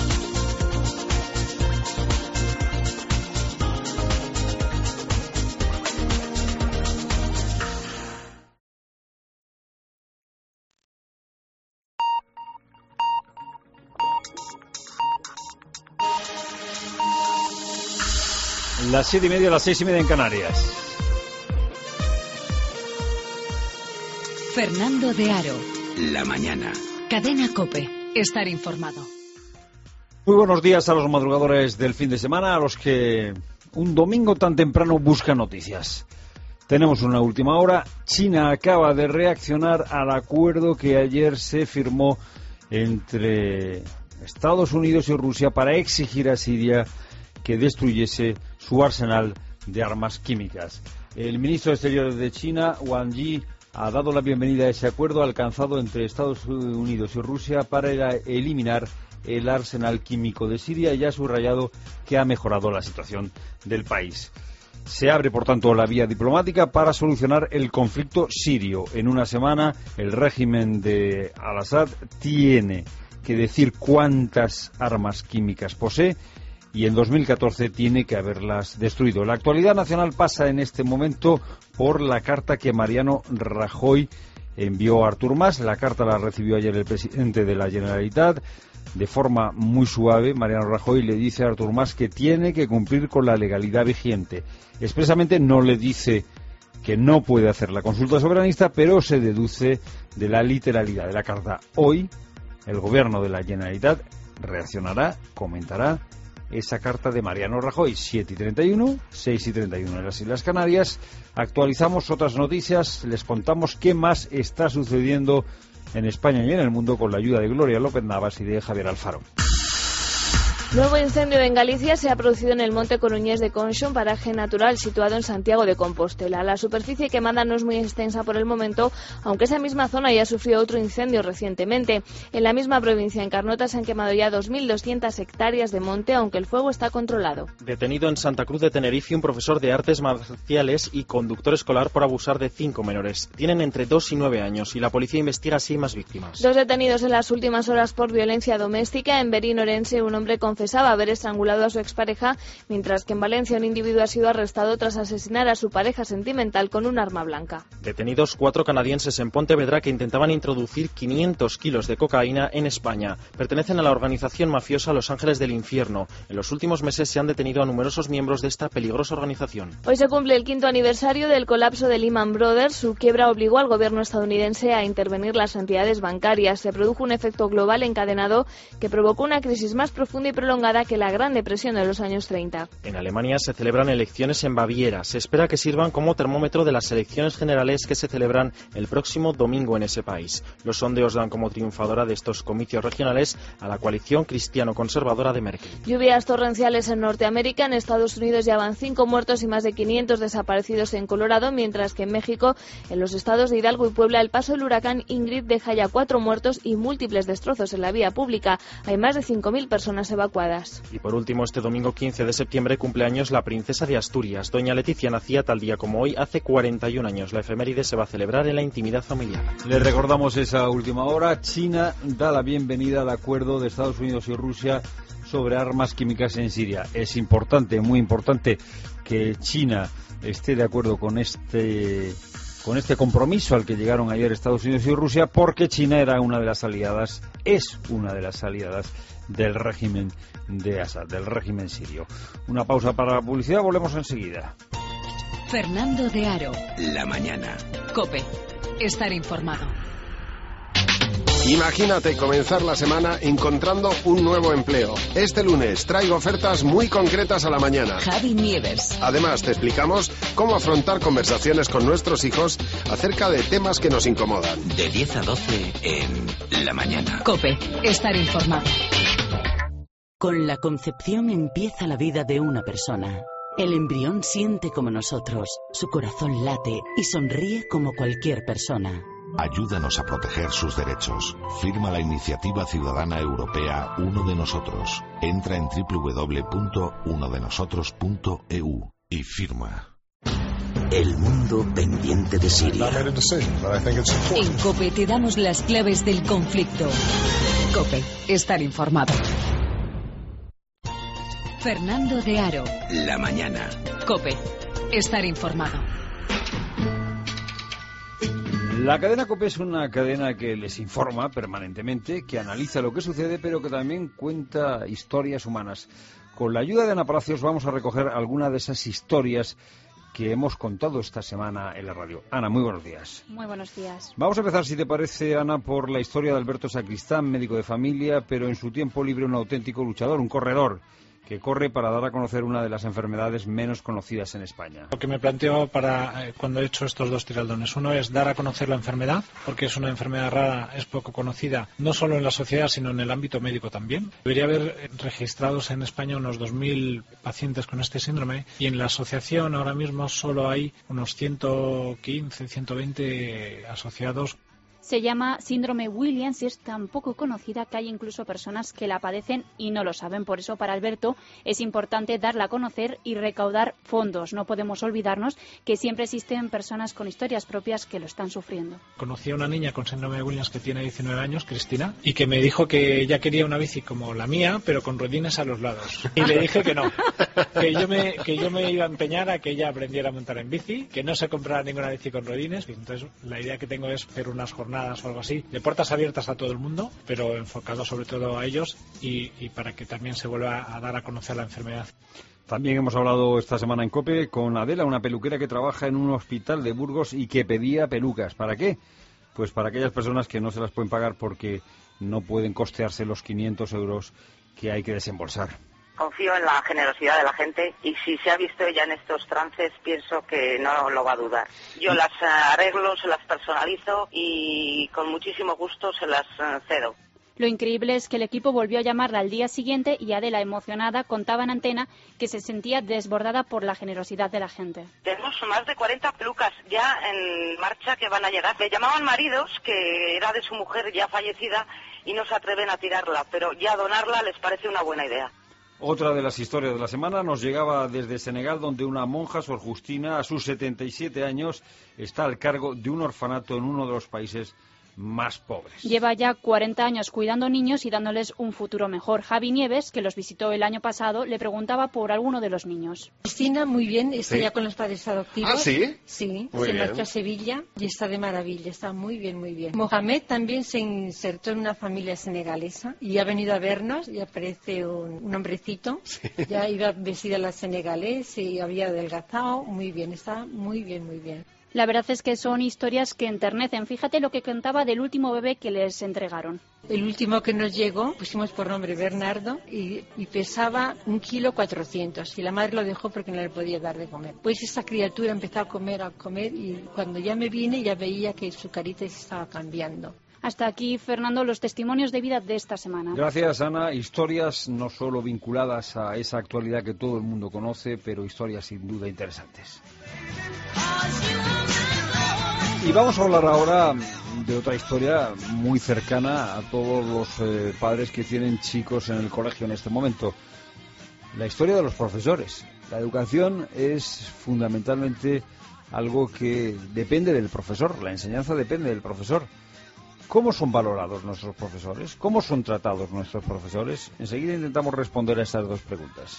Las siete y media, las seis y media en Canarias. Fernando de Aro. La mañana. Cadena COPE. Estar informado. Muy buenos días a los madrugadores del fin de semana, a los que un domingo tan temprano buscan noticias. Tenemos una última hora. China acaba de reaccionar al acuerdo que ayer se firmó entre Estados Unidos y Rusia para exigir a Siria que destruyese su arsenal de armas químicas. El ministro de Exteriores de China, Wang Yi, ha dado la bienvenida a ese acuerdo alcanzado entre Estados Unidos y Rusia para eliminar el arsenal químico de Siria y ha subrayado que ha mejorado la situación del país. Se abre, por tanto, la vía diplomática para solucionar el conflicto sirio. En una semana, el régimen de Al-Assad tiene que decir cuántas armas químicas posee y en dos mil catorce tiene que haberlas destruido. La actualidad nacional pasa en este momento por la carta que Mariano Rajoy envió a Artur Mas. La carta la recibió ayer el presidente de la Generalitat. De forma muy suave, Mariano Rajoy le dice a Artur Mas que tiene que cumplir con la legalidad vigente. Expresamente no le dice que no puede hacer la consulta soberanista, pero se deduce de la literalidad de la carta. Hoy, el gobierno de la Generalitat reaccionará, comentará esa carta de Mariano Rajoy. Siete y treinta y uno, seis y treinta y uno en las Islas Canarias. Actualizamos otras noticias, les contamos qué más está sucediendo en España y en el mundo con la ayuda de Gloria López Navas y de Javier Alfaro. Nuevo incendio en Galicia se ha producido en el monte coruñés de Conxo, paraje natural situado en Santiago de Compostela. La superficie quemada no es muy extensa por el momento, aunque esa misma zona ya sufrió otro incendio recientemente. En la misma provincia, en Carnota, se han quemado ya dos mil doscientas hectáreas de monte, aunque el fuego está controlado. Detenido en Santa Cruz de Tenerife un profesor de artes marciales y conductor escolar por abusar de cinco menores. Tienen entre dos y nueve años y la policía investiga si hay más víctimas. Dos detenidos en las últimas horas por violencia doméstica. En Berín, Orense, un hombre confesaba haber estrangulado a su expareja, mientras que en Valencia un individuo ha sido arrestado tras asesinar a su pareja sentimental con un arma blanca. Detenidos cuatro canadienses en Pontevedra que intentaban introducir quinientos kilos de cocaína en España. Pertenecen a la organización mafiosa Los Ángeles del Infierno. En los últimos meses se han detenido a numerosos miembros de esta peligrosa organización. Hoy se cumple el quinto aniversario del colapso de Lehman Brothers. Su quiebra obligó al gobierno estadounidense a intervenir las entidades bancarias. Se produjo un efecto global encadenado que provocó una crisis más profunda y prolongada que la Gran Depresión de los años treinta. En Alemania se celebran elecciones en Baviera. Se espera que sirvan como termómetro de las elecciones generales que se celebran el próximo domingo en ese país. Los sondeos dan como triunfadora de estos comicios regionales a la coalición cristiano-conservadora de Merkel. Lluvias torrenciales en Norteamérica. En Estados Unidos ya van cinco muertos y más de quinientos desaparecidos en Colorado, mientras que en México, en los estados de Hidalgo y Puebla, el paso del huracán Ingrid deja ya cuatro muertos y múltiples destrozos en la vía pública. Hay más de cinco mil personas evacuadas. Y por último, este domingo quince de septiembre cumpleaños la princesa de Asturias. Doña Leticia nacía tal día como hoy hace cuarenta y un años. La efeméride se va a celebrar en la intimidad familiar. Les recordamos esa última hora. China da la bienvenida al acuerdo de Estados Unidos y Rusia sobre armas químicas en Siria. Es importante, muy importante, que China esté de acuerdo con este con este compromiso al que llegaron ayer Estados Unidos y Rusia, porque China era una de las aliadas, es una de las aliadas del régimen de Assad, del régimen sirio. Una pausa para la publicidad, volvemos enseguida. Fernando de Aro. La mañana. COPE. Estar informado. Imagínate comenzar la semana encontrando un nuevo empleo. Este lunes traigo ofertas muy concretas a la mañana. Javi Nieves. Además, te explicamos cómo afrontar conversaciones con nuestros hijos acerca de temas que nos incomodan. De diez a doce en La mañana. COPE. Estar informado. Con la concepción empieza la vida de una persona. El embrión siente como nosotros, su corazón late y sonríe como cualquier persona. Ayúdanos a proteger sus derechos. Firma la iniciativa ciudadana europea Uno de Nosotros. Entra en doble u doble u doble u punto uno de nosotros punto e u y firma. El mundo pendiente de Siria. En COPE te damos las claves del conflicto. COPE, estar informado. Fernando de Aro. La mañana. COPE, estar informado. La cadena COPE es una cadena que les informa permanentemente, que analiza lo que sucede, pero que también cuenta historias humanas. Con la ayuda de Ana Palacios vamos a recoger alguna de esas historias que hemos contado esta semana en la radio. Ana, muy buenos días. Muy buenos días. Vamos a empezar, si te parece, Ana, por la historia de Alberto Sacristán, médico de familia, pero en su tiempo libre un auténtico luchador, un corredor, que corre para dar a conocer una de las enfermedades menos conocidas en España. Lo que me planteo para eh, cuando he hecho estos dos tiraldones, uno es dar a conocer la enfermedad, porque es una enfermedad rara, es poco conocida, no solo en la sociedad, sino en el ámbito médico también. Debería haber registrados en España unos dos mil pacientes con este síndrome, y en la asociación ahora mismo solo hay unos ciento quince, ciento veinte asociados. Se llama síndrome Williams y es tan poco conocida que hay incluso personas que la padecen y no lo saben. Por eso, para Alberto, es importante darla a conocer y recaudar fondos. No podemos olvidarnos que siempre existen personas con historias propias que lo están sufriendo. Conocí a una niña con síndrome de Williams que tiene diecinueve años, Cristina, y que me dijo que ella quería una bici como la mía, pero con ruedines a los lados. Y le dije que no, que yo me, que yo me iba a empeñar a que ella aprendiera a montar en bici, que no se comprara ninguna bici con ruedines. Entonces, la idea que tengo es hacer unas jornadas o algo así, de puertas abiertas a todo el mundo, pero enfocado sobre todo a ellos y, y para que también se vuelva a dar a conocer la enfermedad. También hemos hablado esta semana en COPE con Adela, una peluquera que trabaja en un hospital de Burgos y que pedía pelucas. ¿Para qué? Pues para aquellas personas que no se las pueden pagar porque no pueden costearse los quinientos euros que hay que desembolsar. Confío en la generosidad de la gente y si se ha visto ella en estos trances, pienso que no lo va a dudar. Yo las arreglo, se las personalizo y con muchísimo gusto se las cedo. Lo increíble es que el equipo volvió a llamarla al día siguiente y Adela, emocionada, contaba en antena que se sentía desbordada por la generosidad de la gente. Tenemos más de cuarenta pelucas ya en marcha que van a llegar. Me llamaban maridos que era de su mujer ya fallecida y no se atreven a tirarla, pero ya donarla les parece una buena idea. Otra de las historias de la semana nos llegaba desde Senegal, donde una monja, Sor Justina, a sus setenta y siete años, está al cargo de un orfanato en uno de los países más pobres. Lleva ya cuarenta años cuidando niños y dándoles un futuro mejor. Javi Nieves, que los visitó el año pasado, le preguntaba por alguno de los niños. Cristina, muy bien, está ¿Sí? ya con los padres adoptivos. ¿Ah, sí? Sí, muy se bien. marchó a Sevilla y está de maravilla, está muy bien, muy bien. Mohamed también se insertó en una familia senegalesa y ha venido a vernos y aparece un, un hombrecito. Sí. Ya iba vestida la senegalés y había adelgazado, muy bien, está muy bien, muy bien. La verdad es que son historias que enternecen. Fíjate lo que contaba del último bebé que les entregaron. El último que nos llegó, pusimos por nombre Bernardo, y, y pesaba un kilo cuatrocientos. Y la madre lo dejó porque no le podía dar de comer. Pues esa criatura empezó a comer, a comer, y cuando ya me vine ya veía que su carita se estaba cambiando. Hasta aquí, Fernando, los testimonios de vida de esta semana. Gracias, Ana. Historias no solo vinculadas a esa actualidad que todo el mundo conoce, pero historias sin duda interesantes. Y vamos a hablar ahora de otra historia muy cercana a todos los eh, padres que tienen chicos en el colegio en este momento. La historia de los profesores. La educación es fundamentalmente algo que depende del profesor. La enseñanza depende del profesor. ¿Cómo son valorados nuestros profesores? ¿Cómo son tratados nuestros profesores? Enseguida intentamos responder a estas dos preguntas.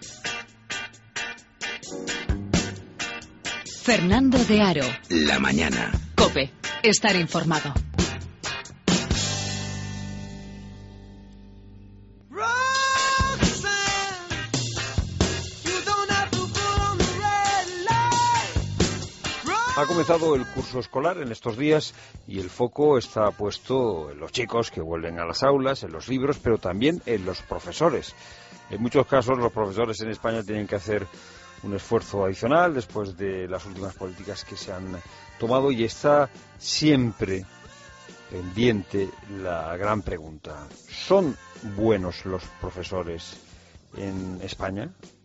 Fernando de Aro. La mañana. COPE. Estar informado. Ha comenzado el curso escolar en estos días y el foco está puesto en los chicos que vuelven a las aulas, en los libros, pero también en los profesores. En muchos casos los profesores en España tienen que hacer un esfuerzo adicional después de las últimas políticas que se han tomado y está siempre pendiente la gran pregunta: ¿son buenos los profesores en España?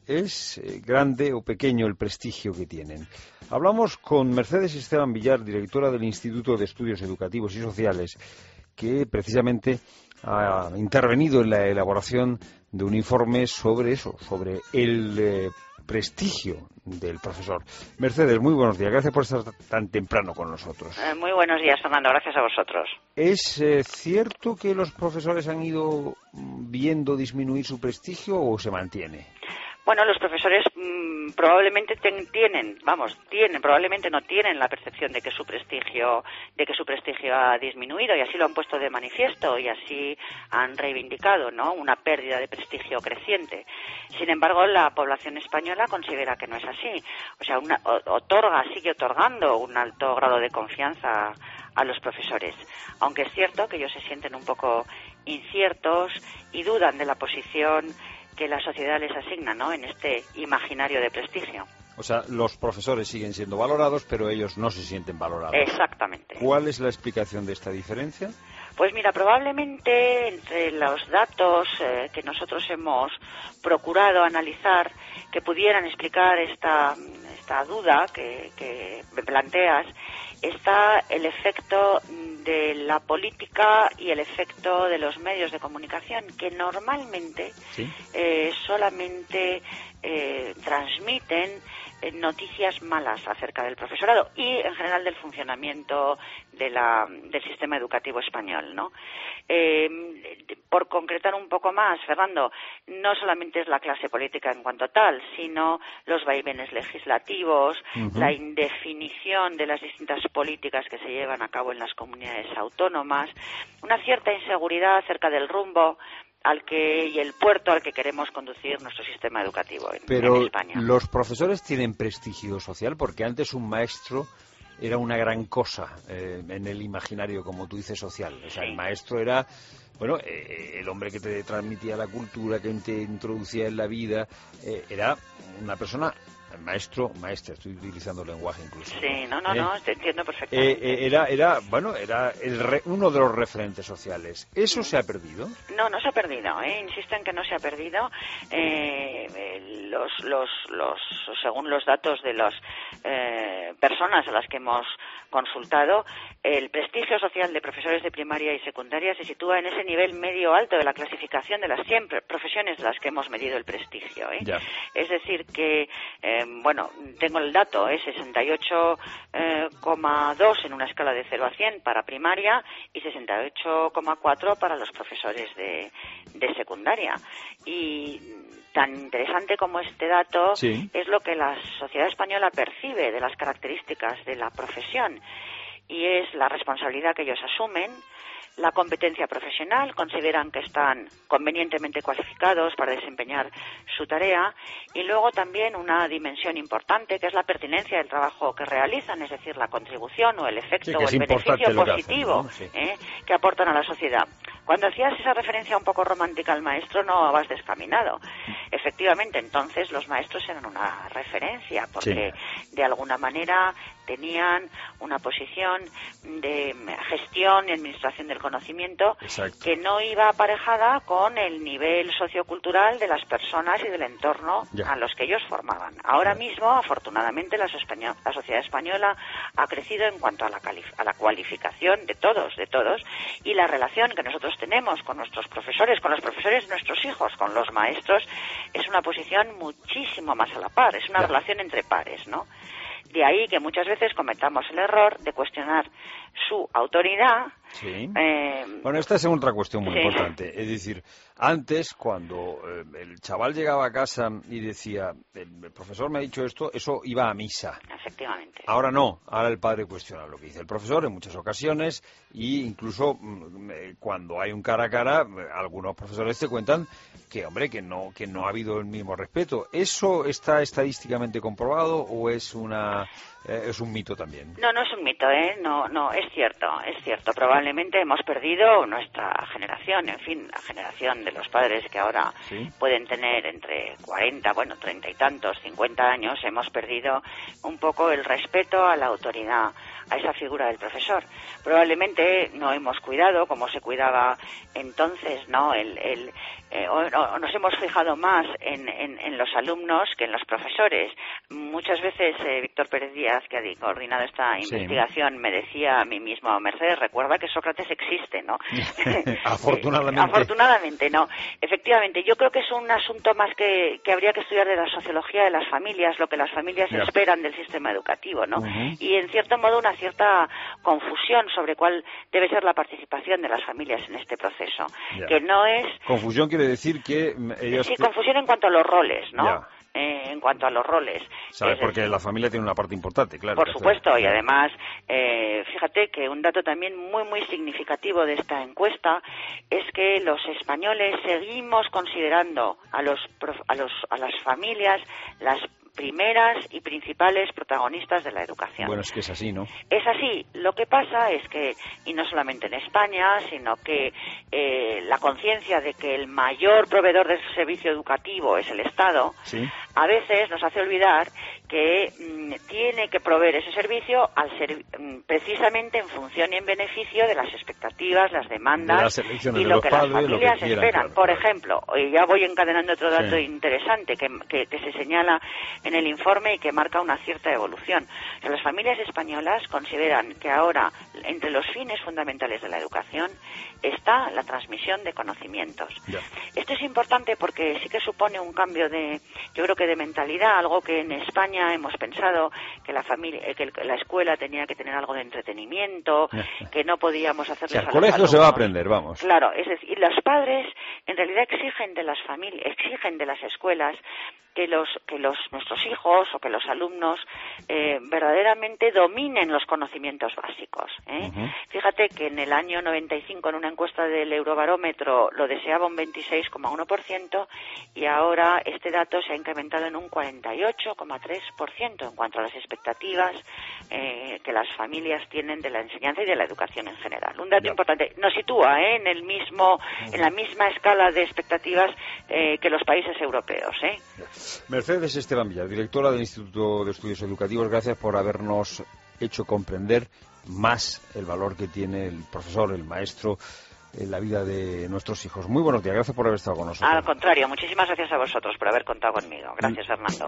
es eh, grande o pequeño el prestigio que tienen. Hablamos con Mercedes Esteban Villar, directora del Instituto de Estudios Educativos y Sociales, que precisamente ha intervenido en la elaboración de un informe sobre eso, sobre el eh, prestigio del profesor. Mercedes, muy buenos días. Gracias por estar tan temprano con nosotros. Eh, muy buenos días, Fernando. Gracias a vosotros. ¿Es eh, cierto que los profesores han ido viendo disminuir su prestigio o se mantiene? Bueno, los profesores mmm, probablemente ten, tienen, vamos, tienen, probablemente no tienen la percepción de que su prestigio, de que su prestigio ha disminuido, y así lo han puesto de manifiesto y así han reivindicado, ¿no?, una pérdida de prestigio creciente. Sin embargo, la población española considera que no es así. O sea, una, otorga, sigue otorgando un alto grado de confianza a los profesores, aunque es cierto que ellos se sienten un poco inciertos y dudan de la posición que la sociedad les asigna, ¿no?, en este imaginario de prestigio. O sea, los profesores siguen siendo valorados, pero ellos no se sienten valorados. Exactamente. ¿Cuál es la explicación de esta diferencia? Pues mira, probablemente entre los datos eh, que nosotros hemos procurado analizar que pudieran explicar esta, esta duda que, que me planteas, está el efecto de la política y el efecto de los medios de comunicación, que normalmente ¿sí? eh, solamente eh, transmiten eh, noticias malas acerca del profesorado y en general del funcionamiento de la, del sistema educativo español, ¿no? Eh, por concretar un poco más, Fernando, no solamente es la clase política en cuanto tal, sino los vaivenes legislativos, uh-huh. la indefinición de las distintas políticas que se llevan a cabo en las comunidades autónomas, una cierta inseguridad acerca del rumbo al que y el puerto al que queremos conducir nuestro sistema educativo en, Pero en España. Pero los profesores tienen prestigio social, porque antes un maestro era una gran cosa eh, en el imaginario, como tú dices, social. O sea, sí. el maestro era, bueno, eh, el hombre que te transmitía la cultura, que te introducía en la vida, eh, era una persona, maestro, maestra, estoy utilizando el lenguaje incluso. Sí, no, no, eh, no, te entiendo perfectamente. Eh, era, era, bueno, era el re, uno de los referentes sociales. ¿Eso se ha perdido? No, no se ha perdido, ¿eh? Insisto en que no se ha perdido. Eh, los, los, los, según los datos de las eh, personas a las que hemos consultado, el prestigio social de profesores de primaria y secundaria se sitúa en ese nivel medio alto de la clasificación de las cien profesiones de las que hemos medido el prestigio, ¿eh? Ya. Es decir que eh, bueno, tengo el dato, es sesenta y ocho coma dos en una escala de cero a cien para primaria y sesenta y ocho coma cuatro para los profesores de, de secundaria. Y tan interesante como este dato sí. es lo que la sociedad española percibe de las características de la profesión, y es la responsabilidad que ellos asumen, la competencia profesional, consideran que están convenientemente cualificados para desempeñar su tarea, y luego también una dimensión importante que es la pertinencia del trabajo que realizan, es decir, la contribución o el efecto sí, o el beneficio positivo que, hacen, ¿no? sí. ¿eh? que aportan a la sociedad. Cuando hacías esa referencia un poco romántica al maestro, no vas descaminado. Efectivamente, entonces los maestros eran una referencia, porque sí. de alguna manera tenían una posición de gestión y administración del conocimiento Exacto. que no iba aparejada con el nivel sociocultural de las personas y del entorno ya. a los que ellos formaban. Ahora ya. mismo, afortunadamente, la, español, la sociedad española ha crecido en cuanto a la, a la cualificación de todos, de todos, y la relación que nosotros tenemos con nuestros profesores, con los profesores de nuestros hijos, con los maestros, es una posición muchísimo más a la par, es una ya. relación entre pares, ¿no? De ahí que muchas veces cometamos el error de cuestionar su autoridad. Sí. Eh, bueno, esta es otra cuestión muy sí. importante. Es decir, antes, cuando eh, el chaval llegaba a casa y decía, el profesor me ha dicho esto, eso iba a misa. Efectivamente. Ahora no, ahora el padre cuestiona lo que dice el profesor en muchas ocasiones, y incluso mm, cuando hay un cara a cara, algunos profesores te cuentan que, hombre, que no, que no ha habido el mismo respeto. ¿Eso está estadísticamente comprobado o es una... Eh, es un mito también? No, no es un mito, ¿eh? No, no, es cierto, es cierto. Probablemente probablemente hemos perdido nuestra generación, en fin, la generación de los padres que ahora ¿Sí? pueden tener entre cuarenta, bueno, treinta y tantos, cincuenta años, hemos perdido un poco el respeto a la autoridad, a esa figura del profesor. Probablemente no hemos cuidado como se cuidaba entonces, ¿no? El, el, eh, o, o nos hemos fijado más en, en, en los alumnos que en los profesores. Muchas veces eh, Víctor Pérez Díaz, que ha coordinado esta sí. investigación, me decía a mí mismo, Mercedes, recuerda que Sócrates existe, ¿no? Afortunadamente. Afortunadamente, no. Efectivamente, yo creo que es un asunto más que, que habría que estudiar de la sociología de las familias, lo que las familias yeah. esperan del sistema educativo, ¿no? Uh-huh. Y en cierto modo una cierta confusión sobre cuál debe ser la participación de las familias en este proceso, yeah. que no es... Confusión quiere decir que ellos... Sí, confusión en cuanto a los roles, ¿no? Yeah. Eh, en cuanto a los roles. ¿Sabes? Porque decir, la familia tiene una parte importante, claro. Por supuesto, y además, eh, fíjate que un dato también muy, muy significativo de esta encuesta es que los españoles seguimos considerando a los, a los, a las familias las primeras y principales protagonistas de la educación. Bueno, es que es así, ¿no? Es así. Lo que pasa es que, y no solamente en España, sino que eh, la conciencia de que el mayor proveedor del servicio educativo es el Estado, ¿sí? a veces nos hace olvidar que mmm, tiene que proveer ese servicio al ser, mmm, precisamente en función y en beneficio de las expectativas, las demandas de las y lo los que padres, las familias que quieran, esperan. Claro, Por claro. ejemplo, y ya voy encadenando otro dato sí. interesante que, que, que se señala en el informe y que marca una cierta evolución. O sea, las familias españolas consideran que ahora, entre los fines fundamentales de la educación, está la transmisión de conocimientos. Ya. Esto es importante porque sí que supone un cambio de, yo creo que de mentalidad, algo que en España hemos pensado que la familia, que la escuela tenía que tener algo de entretenimiento, que no podíamos hacerles. O sea, el colegio se va a aprender, vamos. Claro, es decir, los padres en realidad exigen de las familias, exigen de las escuelas que los que los nuestros hijos o que los alumnos eh, verdaderamente dominen los conocimientos básicos, ¿eh? Uh-huh. Fíjate que en el año noventa y cinco, en una encuesta del Eurobarómetro, lo deseaba un veintiséis coma uno por ciento y ahora este dato se ha incrementado en un cuarenta y ocho coma tres por ciento en cuanto a las expectativas eh, que las familias tienen de la enseñanza y de la educación en general. Un dato yeah. importante. Nos sitúa ¿eh? en el mismo, uh-huh. en la misma escala de expectativas eh, que los países europeos, ¿eh? Yeah. Mercedes Esteban Villar, directora del Instituto de Estudios Educativos, gracias por habernos hecho comprender más el valor que tiene el profesor, el maestro, en la vida de nuestros hijos. Muy buenos días, gracias por haber estado con nosotros. Al contrario, muchísimas gracias a vosotros por haber contado conmigo. Gracias, Fernando.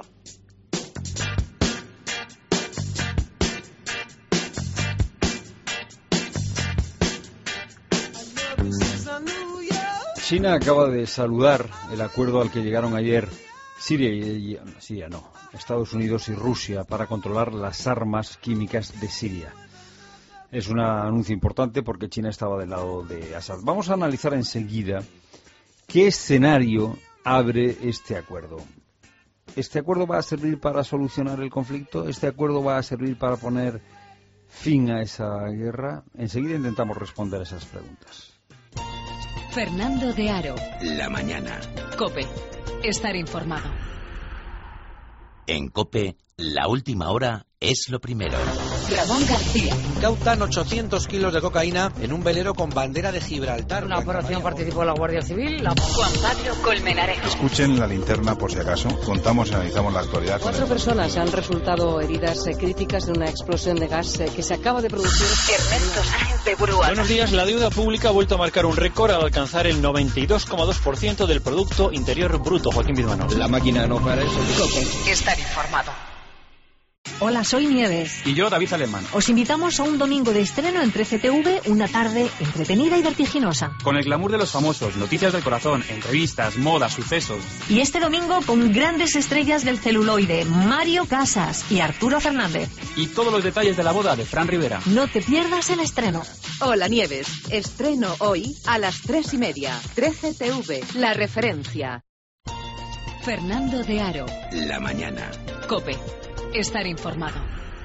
China acaba de saludar el acuerdo al que llegaron ayer Siria y, y Siria no, Estados Unidos y Rusia para controlar las armas químicas de Siria. Es un anuncio importante porque China estaba del lado de Assad. Vamos a analizar enseguida qué escenario abre este acuerdo. ¿Este acuerdo va a servir para solucionar el conflicto? ¿Este acuerdo va a servir para poner fin a esa guerra? Enseguida intentamos responder a esas preguntas. Fernando de Aro. La mañana. COPE. Estar informado. En COPE, la última hora es lo primero. Ramón García. Cautan ochocientos kilos de cocaína en un velero con bandera de Gibraltar. Una operación participó la Guardia Civil. La... Juan Pablo Colmenarejo. Escuchen la linterna por si acaso. Contamos y analizamos la actualidad. Cuatro personas han resultado heridas eh, críticas de una explosión de gas eh, que se acaba de producir. Ernesto Sáenz de Buruaga. Buenos días. La deuda pública ha vuelto a marcar un récord al alcanzar el noventa y dos coma dos por ciento del Producto Interior Bruto. Joaquín Bidmano. La máquina no para eso. COPE. Estar informado. Hola, soy Nieves. Y yo, David Alemán. Os invitamos a un domingo de estreno en trece T V, una tarde entretenida y vertiginosa. Con el glamour de los famosos, noticias del corazón, entrevistas, moda, sucesos. Y este domingo con grandes estrellas del celuloide, Mario Casas y Arturo Fernández. Y todos los detalles de la boda de Fran Rivera. No te pierdas el estreno. Hola, Nieves. Estreno hoy a las tres y media. trece T V, la referencia. Fernando de Aro. La mañana. COPE. Estar informado.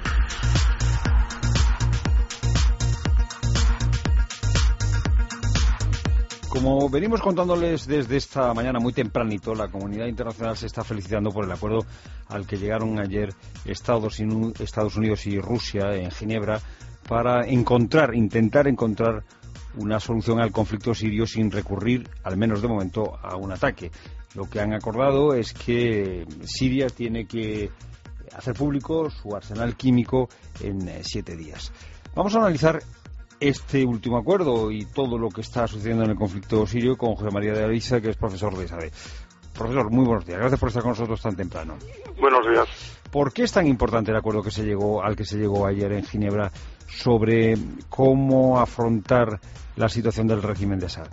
Como venimos contándoles desde esta mañana muy tempranito, la comunidad internacional se está felicitando por el acuerdo al que llegaron ayer Estados Unidos y Rusia en Ginebra para encontrar, intentar encontrar una solución al conflicto sirio sin recurrir, al menos de momento, a un ataque. Lo que han acordado es que Siria tiene que hacer público su arsenal químico en eh, siete días. Vamos a analizar este último acuerdo y todo lo que está sucediendo en el conflicto sirio con José María de Ariza, que es profesor de SADE. Profesor, muy buenos días. Gracias por estar con nosotros tan temprano. Buenos días. ¿Por qué es tan importante el acuerdo que se llegó al que se llegó ayer en Ginebra sobre cómo afrontar la situación del régimen de Assad?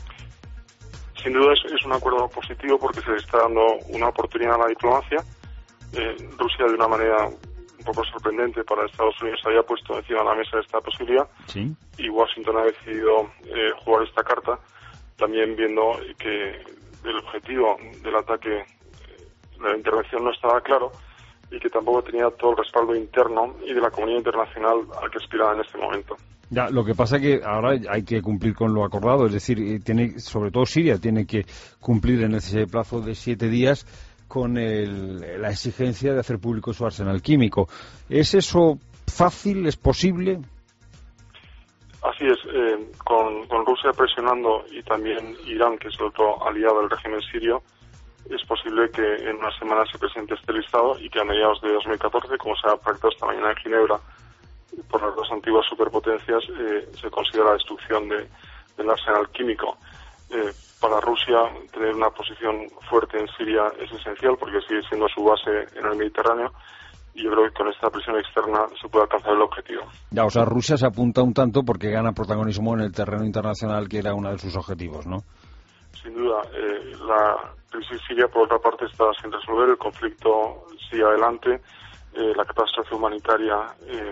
Sin duda es, es un acuerdo positivo porque se le está dando una oportunidad a la diplomacia. Eh, Rusia, de una manera un poco sorprendente para Estados Unidos, había puesto encima de la mesa esta posibilidad. Sí. Y Washington ha decidido eh, jugar esta carta, también viendo que el objetivo del ataque, la intervención no estaba claro y que tampoco tenía todo el respaldo interno y de la comunidad internacional al que aspiraba en este momento. Ya, lo que pasa es que ahora hay que cumplir con lo acordado, es decir, tiene, sobre todo Siria tiene que cumplir en ese plazo de siete días con el, la exigencia de hacer público su arsenal químico. ¿Es eso fácil? ¿Es posible? Así es, eh, con, con Rusia presionando y también Irán, que es el otro aliado del régimen sirio, es posible que en una semana se presente este listado y que a mediados de dos mil catorce, como se ha pactado esta mañana en Ginebra por las dos antiguas superpotencias, eh, se considera la destrucción de, del arsenal químico. Eh, para Rusia, tener una posición fuerte en Siria es esencial porque sigue siendo su base en el Mediterráneo. Y yo creo que con esta presión externa se puede alcanzar el objetivo. Ya, o sea, Rusia se apunta un tanto porque gana protagonismo en el terreno internacional, que era uno de sus objetivos, ¿no? Sin duda. Eh, la crisis siria, por otra parte, está sin resolver. El conflicto sigue adelante. Eh, la catástrofe humanitaria eh,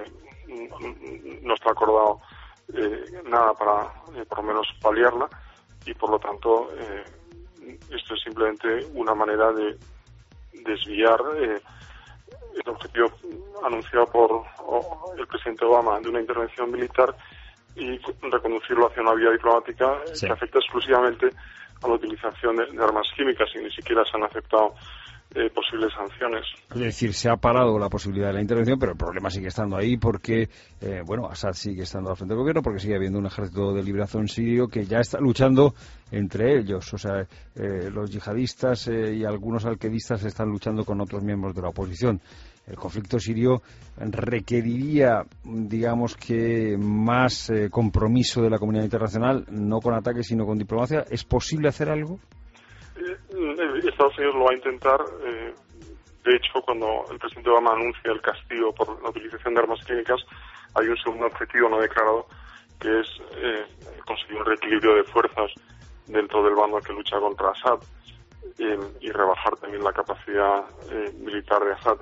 no está acordado eh, nada para, eh, por lo menos, paliarla. Y, por lo tanto, eh, esto es simplemente una manera de desviar Eh, el objetivo anunciado por el presidente Obama de una intervención militar y reconducirlo hacia una vía diplomática sí. que afecta exclusivamente a la utilización de, de armas químicas y ni siquiera se han aceptado eh, posibles sanciones. Es decir, se ha parado la posibilidad de la intervención, pero el problema sigue estando ahí porque, eh, bueno, Assad sigue estando al frente del gobierno porque sigue habiendo un ejército de liberación sirio que ya está luchando entre ellos. O sea, eh, los yihadistas eh, y algunos alquedistas están luchando con otros miembros de la oposición. El conflicto sirio requeriría, digamos que, más eh, compromiso de la comunidad internacional, no con ataques, sino con diplomacia. ¿Es posible hacer algo? Estados Unidos lo va a intentar. Eh, de hecho, cuando el presidente Obama anuncia el castigo por la utilización de armas químicas, hay un segundo objetivo no declarado, que es eh, conseguir un reequilibrio de fuerzas dentro del bando que lucha contra Assad eh, y rebajar también la capacidad eh, militar de Assad.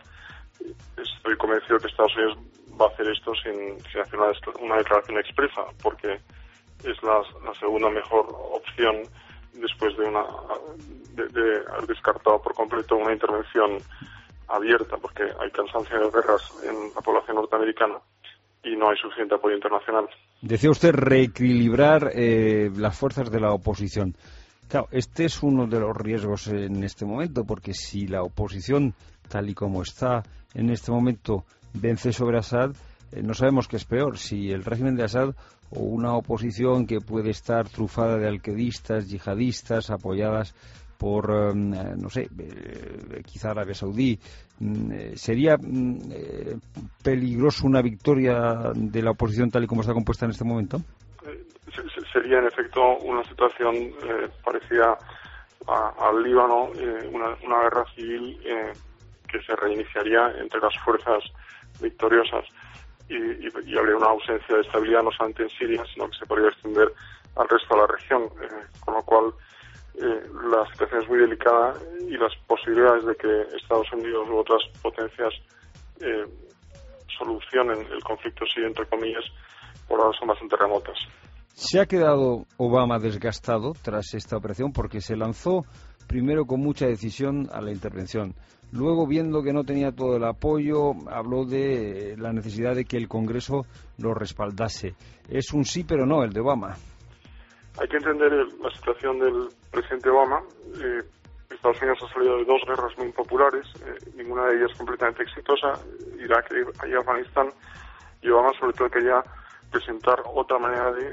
Estoy convencido que Estados Unidos va a hacer esto sin, sin hacer una, una declaración expresa, porque es la, la segunda mejor opción después de una de, de haber descartado por completo una intervención abierta, porque hay cansancio de guerras en la población norteamericana y no hay suficiente apoyo internacional. Decía usted reequilibrar eh, las fuerzas de la oposición. Claro, este es uno de los riesgos en este momento, porque si la oposición, tal y como está en este momento, vence sobre Assad, eh, no sabemos qué es peor, si el régimen de Assad o una oposición que puede estar trufada de alquedistas, yihadistas, apoyadas por, eh, no sé, eh, quizá Arabia Saudí. Eh, ¿Sería eh, peligroso una victoria de la oposición tal y como está compuesta en este momento? Eh, sería, en efecto, una situación eh, parecida a, al Líbano, eh, una, una guerra civil eh, que se reiniciaría entre las fuerzas victoriosas. Y, y, y habría una ausencia de estabilidad no solamente en Siria, sino que se podría extender al resto de la región, eh, con lo cual eh, la situación es muy delicada y las posibilidades de que Estados Unidos u otras potencias eh, solucionen el conflicto sirio, entre comillas, por ahora son bastante remotas. ¿Se ha quedado Obama desgastado tras esta operación? Porque se lanzó primero con mucha decisión a la intervención. Luego, viendo que no tenía todo el apoyo, habló de la necesidad de que el Congreso lo respaldase. Es un sí, pero no, el de Obama. Hay que entender el, la situación del presidente Obama. Eh, Estados Unidos ha salido de dos guerras muy populares, eh, ninguna de ellas completamente exitosa, Irak y Afganistán, y Obama sobre todo quería presentar otra manera de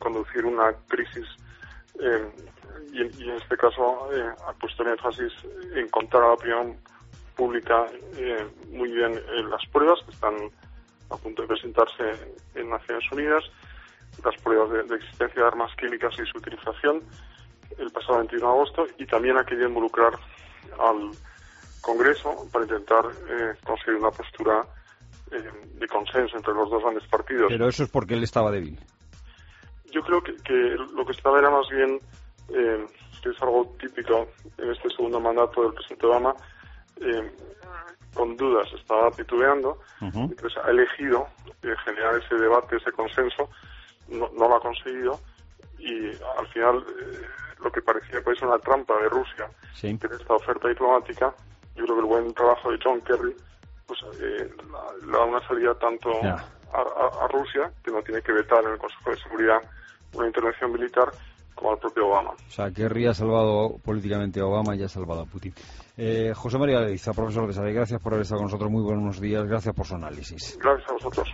conducir una crisis eh, y, y en este caso eh, ha puesto el énfasis en contar a la opinión pública eh, muy bien eh, las pruebas que están a punto de presentarse en Naciones Unidas, las pruebas de, de existencia de armas químicas y su utilización el pasado veintiuno de agosto, y también ha querido involucrar al Congreso para intentar eh, conseguir una postura eh, de consenso entre los dos grandes partidos. Pero eso es porque él estaba débil. Yo creo que, que lo que estaba era más bien, eh, que es algo típico en este segundo mandato del presidente Obama, eh, con dudas, estaba titubeando, uh-huh. Entonces ha elegido eh, generar ese debate, ese consenso, no, no lo ha conseguido, y al final eh, lo que parecía pues una trampa de Rusia, sí. Que en esta oferta diplomática, yo creo que el buen trabajo de John Kerry pues eh, le da una salida tanto yeah. a, a, a Rusia, que no tiene que vetar en el Consejo de Seguridad una intervención militar, como al propio Obama. O sea, Kerry ha salvado políticamente a Obama y ha salvado a Putin. Eh, José María Leiza, profesor de S A D E, gracias por haber estado con nosotros. Muy buenos días, gracias por su análisis. Gracias a vosotros.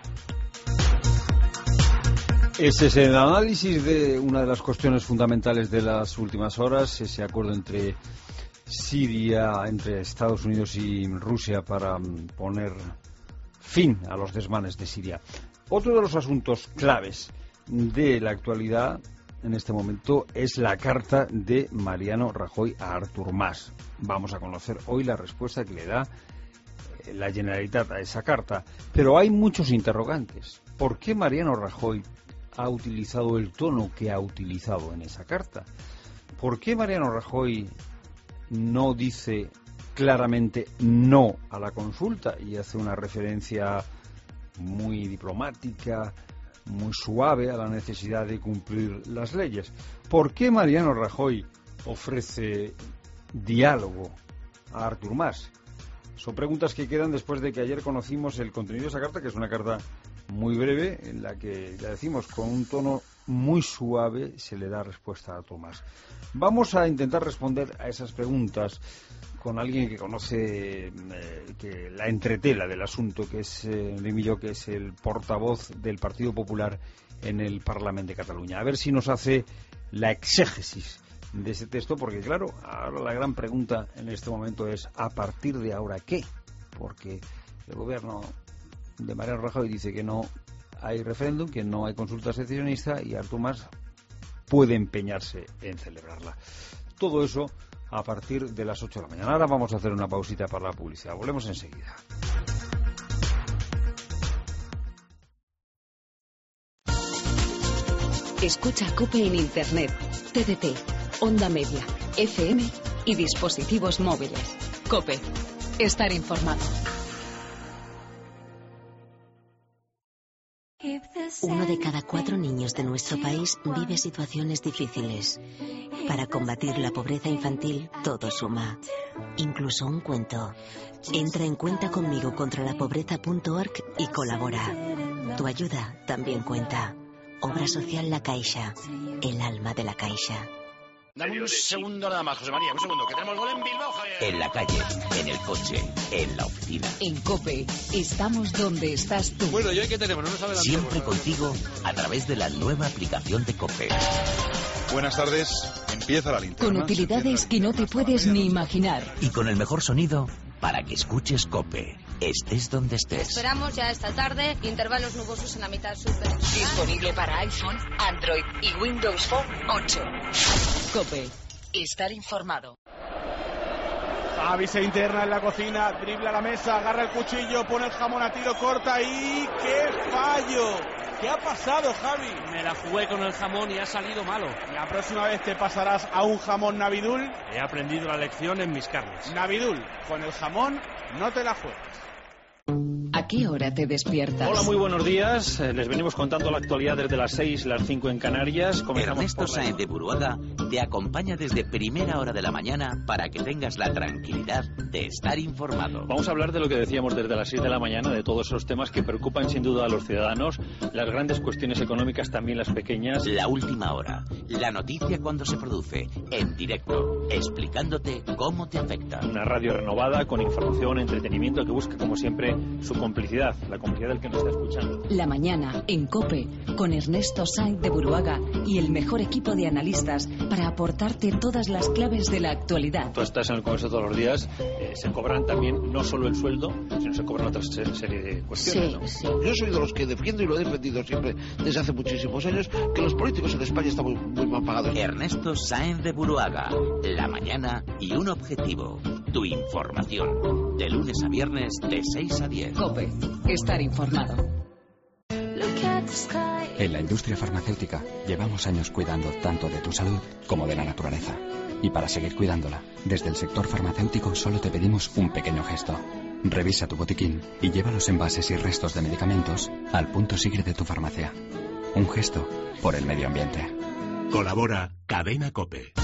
Ese es el análisis de una de las cuestiones fundamentales de las últimas horas, ese acuerdo entre Siria, entre Estados Unidos y Rusia para poner fin a los desmanes de Siria. Otro de los asuntos claves de la actualidad en este momento es la carta de Mariano Rajoy a Artur Mas. Vamos a conocer hoy la respuesta que le da la Generalitat a esa carta. Pero hay muchos interrogantes. ¿Por qué Mariano Rajoy ha utilizado el tono que ha utilizado en esa carta? ¿Por qué Mariano Rajoy no dice claramente no a la consulta y hace una referencia muy diplomática, muy suave a la necesidad de cumplir las leyes? ¿Por qué Mariano Rajoy ofrece diálogo a Artur Mas? Son preguntas que quedan después de que ayer conocimos el contenido de esa carta, que es una carta muy breve, en la que, ya decimos, con un tono muy suave se le da respuesta a Tomás. Vamos a intentar responder a esas preguntas con alguien que conoce eh, que la entretela del asunto, que es eh, Enric Milló, que es el portavoz del Partido Popular en el Parlamento de Cataluña. A ver si nos hace la exégesis de ese texto, porque claro, ahora la gran pregunta en este momento es ¿a partir de ahora qué? Porque el gobierno de Mariano Rajoy dice que no hay referéndum, que no hay consulta secesionista, y Artur Mas puede empeñarse en celebrarla. Todo eso a partir de las ocho de la mañana. Ahora vamos a hacer una pausita para la publicidad. Volvemos enseguida. Escucha COPE en Internet, T D T, Onda Media, F M y dispositivos móviles. COPE. Estar informado. Uno de cada cuatro niños de nuestro país vive situaciones difíciles. Para combatir la pobreza infantil, todo suma. Incluso un cuento. Entra en cuenta conmigo contra la pobreza punto org y colabora. Tu ayuda también cuenta. Obra social La Caixa. El alma de la Caixa. Dame un segundo nada más, José María, un segundo, que tenemos gol en Bilbao, Javier. En la calle, en el coche, en la oficina. En COPE, estamos donde estás tú. Bueno, ¿y hoy qué tenemos? No nos adelantemos. Siempre contigo, a través de la nueva aplicación de COPE. Buenas tardes, empieza la linterna. Con utilidades que no te puedes ni imaginar. Y con el mejor sonido para que escuches COPE, estés donde estés. Esperamos ya esta tarde intervalos nubosos en la mitad sur de la ciudad. Disponible para iPhone, Android y Windows Phone ocho. COPE. Estar informado. Javi se interna en la cocina, dribla la mesa, agarra el cuchillo, pone el jamón a tiro, corta y ¡qué fallo! ¿Qué ha pasado, Javi? Me la jugué con el jamón y ha salido malo. La próxima vez te pasarás a un jamón Navidul. He aprendido la lección en mis carnes. Navidul, con el jamón no te la juegas. ¿A qué hora te despiertas? Hola, muy buenos días. Eh, les venimos contando la actualidad desde las seis, las cinco en Canarias. Comenzamos Ernesto la... Sáenz de Buruaga te acompaña desde primera hora de la mañana para que tengas la tranquilidad de estar informado. Vamos a hablar de lo que decíamos desde las seis de la mañana, de todos esos temas que preocupan sin duda a los ciudadanos, las grandes cuestiones económicas, también las pequeñas. La última hora, la noticia cuando se produce, en directo, explicándote cómo te afecta. Una radio renovada, con información, entretenimiento, que busca como siempre su competencia complicidad, la complicidad del que nos está escuchando. La mañana en COPE con Ernesto Sainz de Buruaga y el mejor equipo de analistas para aportarte todas las claves de la actualidad. Tú estás en el Congreso todos los días, eh, se cobran también no solo el sueldo, sino se cobran otra serie de cuestiones. Sí, ¿no? sí. Yo soy de los que defiendo y lo he defendido siempre desde hace muchísimos años que los políticos en España están muy, muy mal pagados. Ernesto Sainz de Buruaga, la mañana y un objetivo, tu información. De lunes a viernes de seis a diez. COPE, estar informado. En la industria farmacéutica llevamos años cuidando tanto de tu salud como de la naturaleza. Y para seguir cuidándola, desde el sector farmacéutico solo te pedimos un pequeño gesto. Revisa tu botiquín y lleva los envases y restos de medicamentos al punto sigre de tu farmacia. Un gesto por el medio ambiente. Colabora Cadena COPE.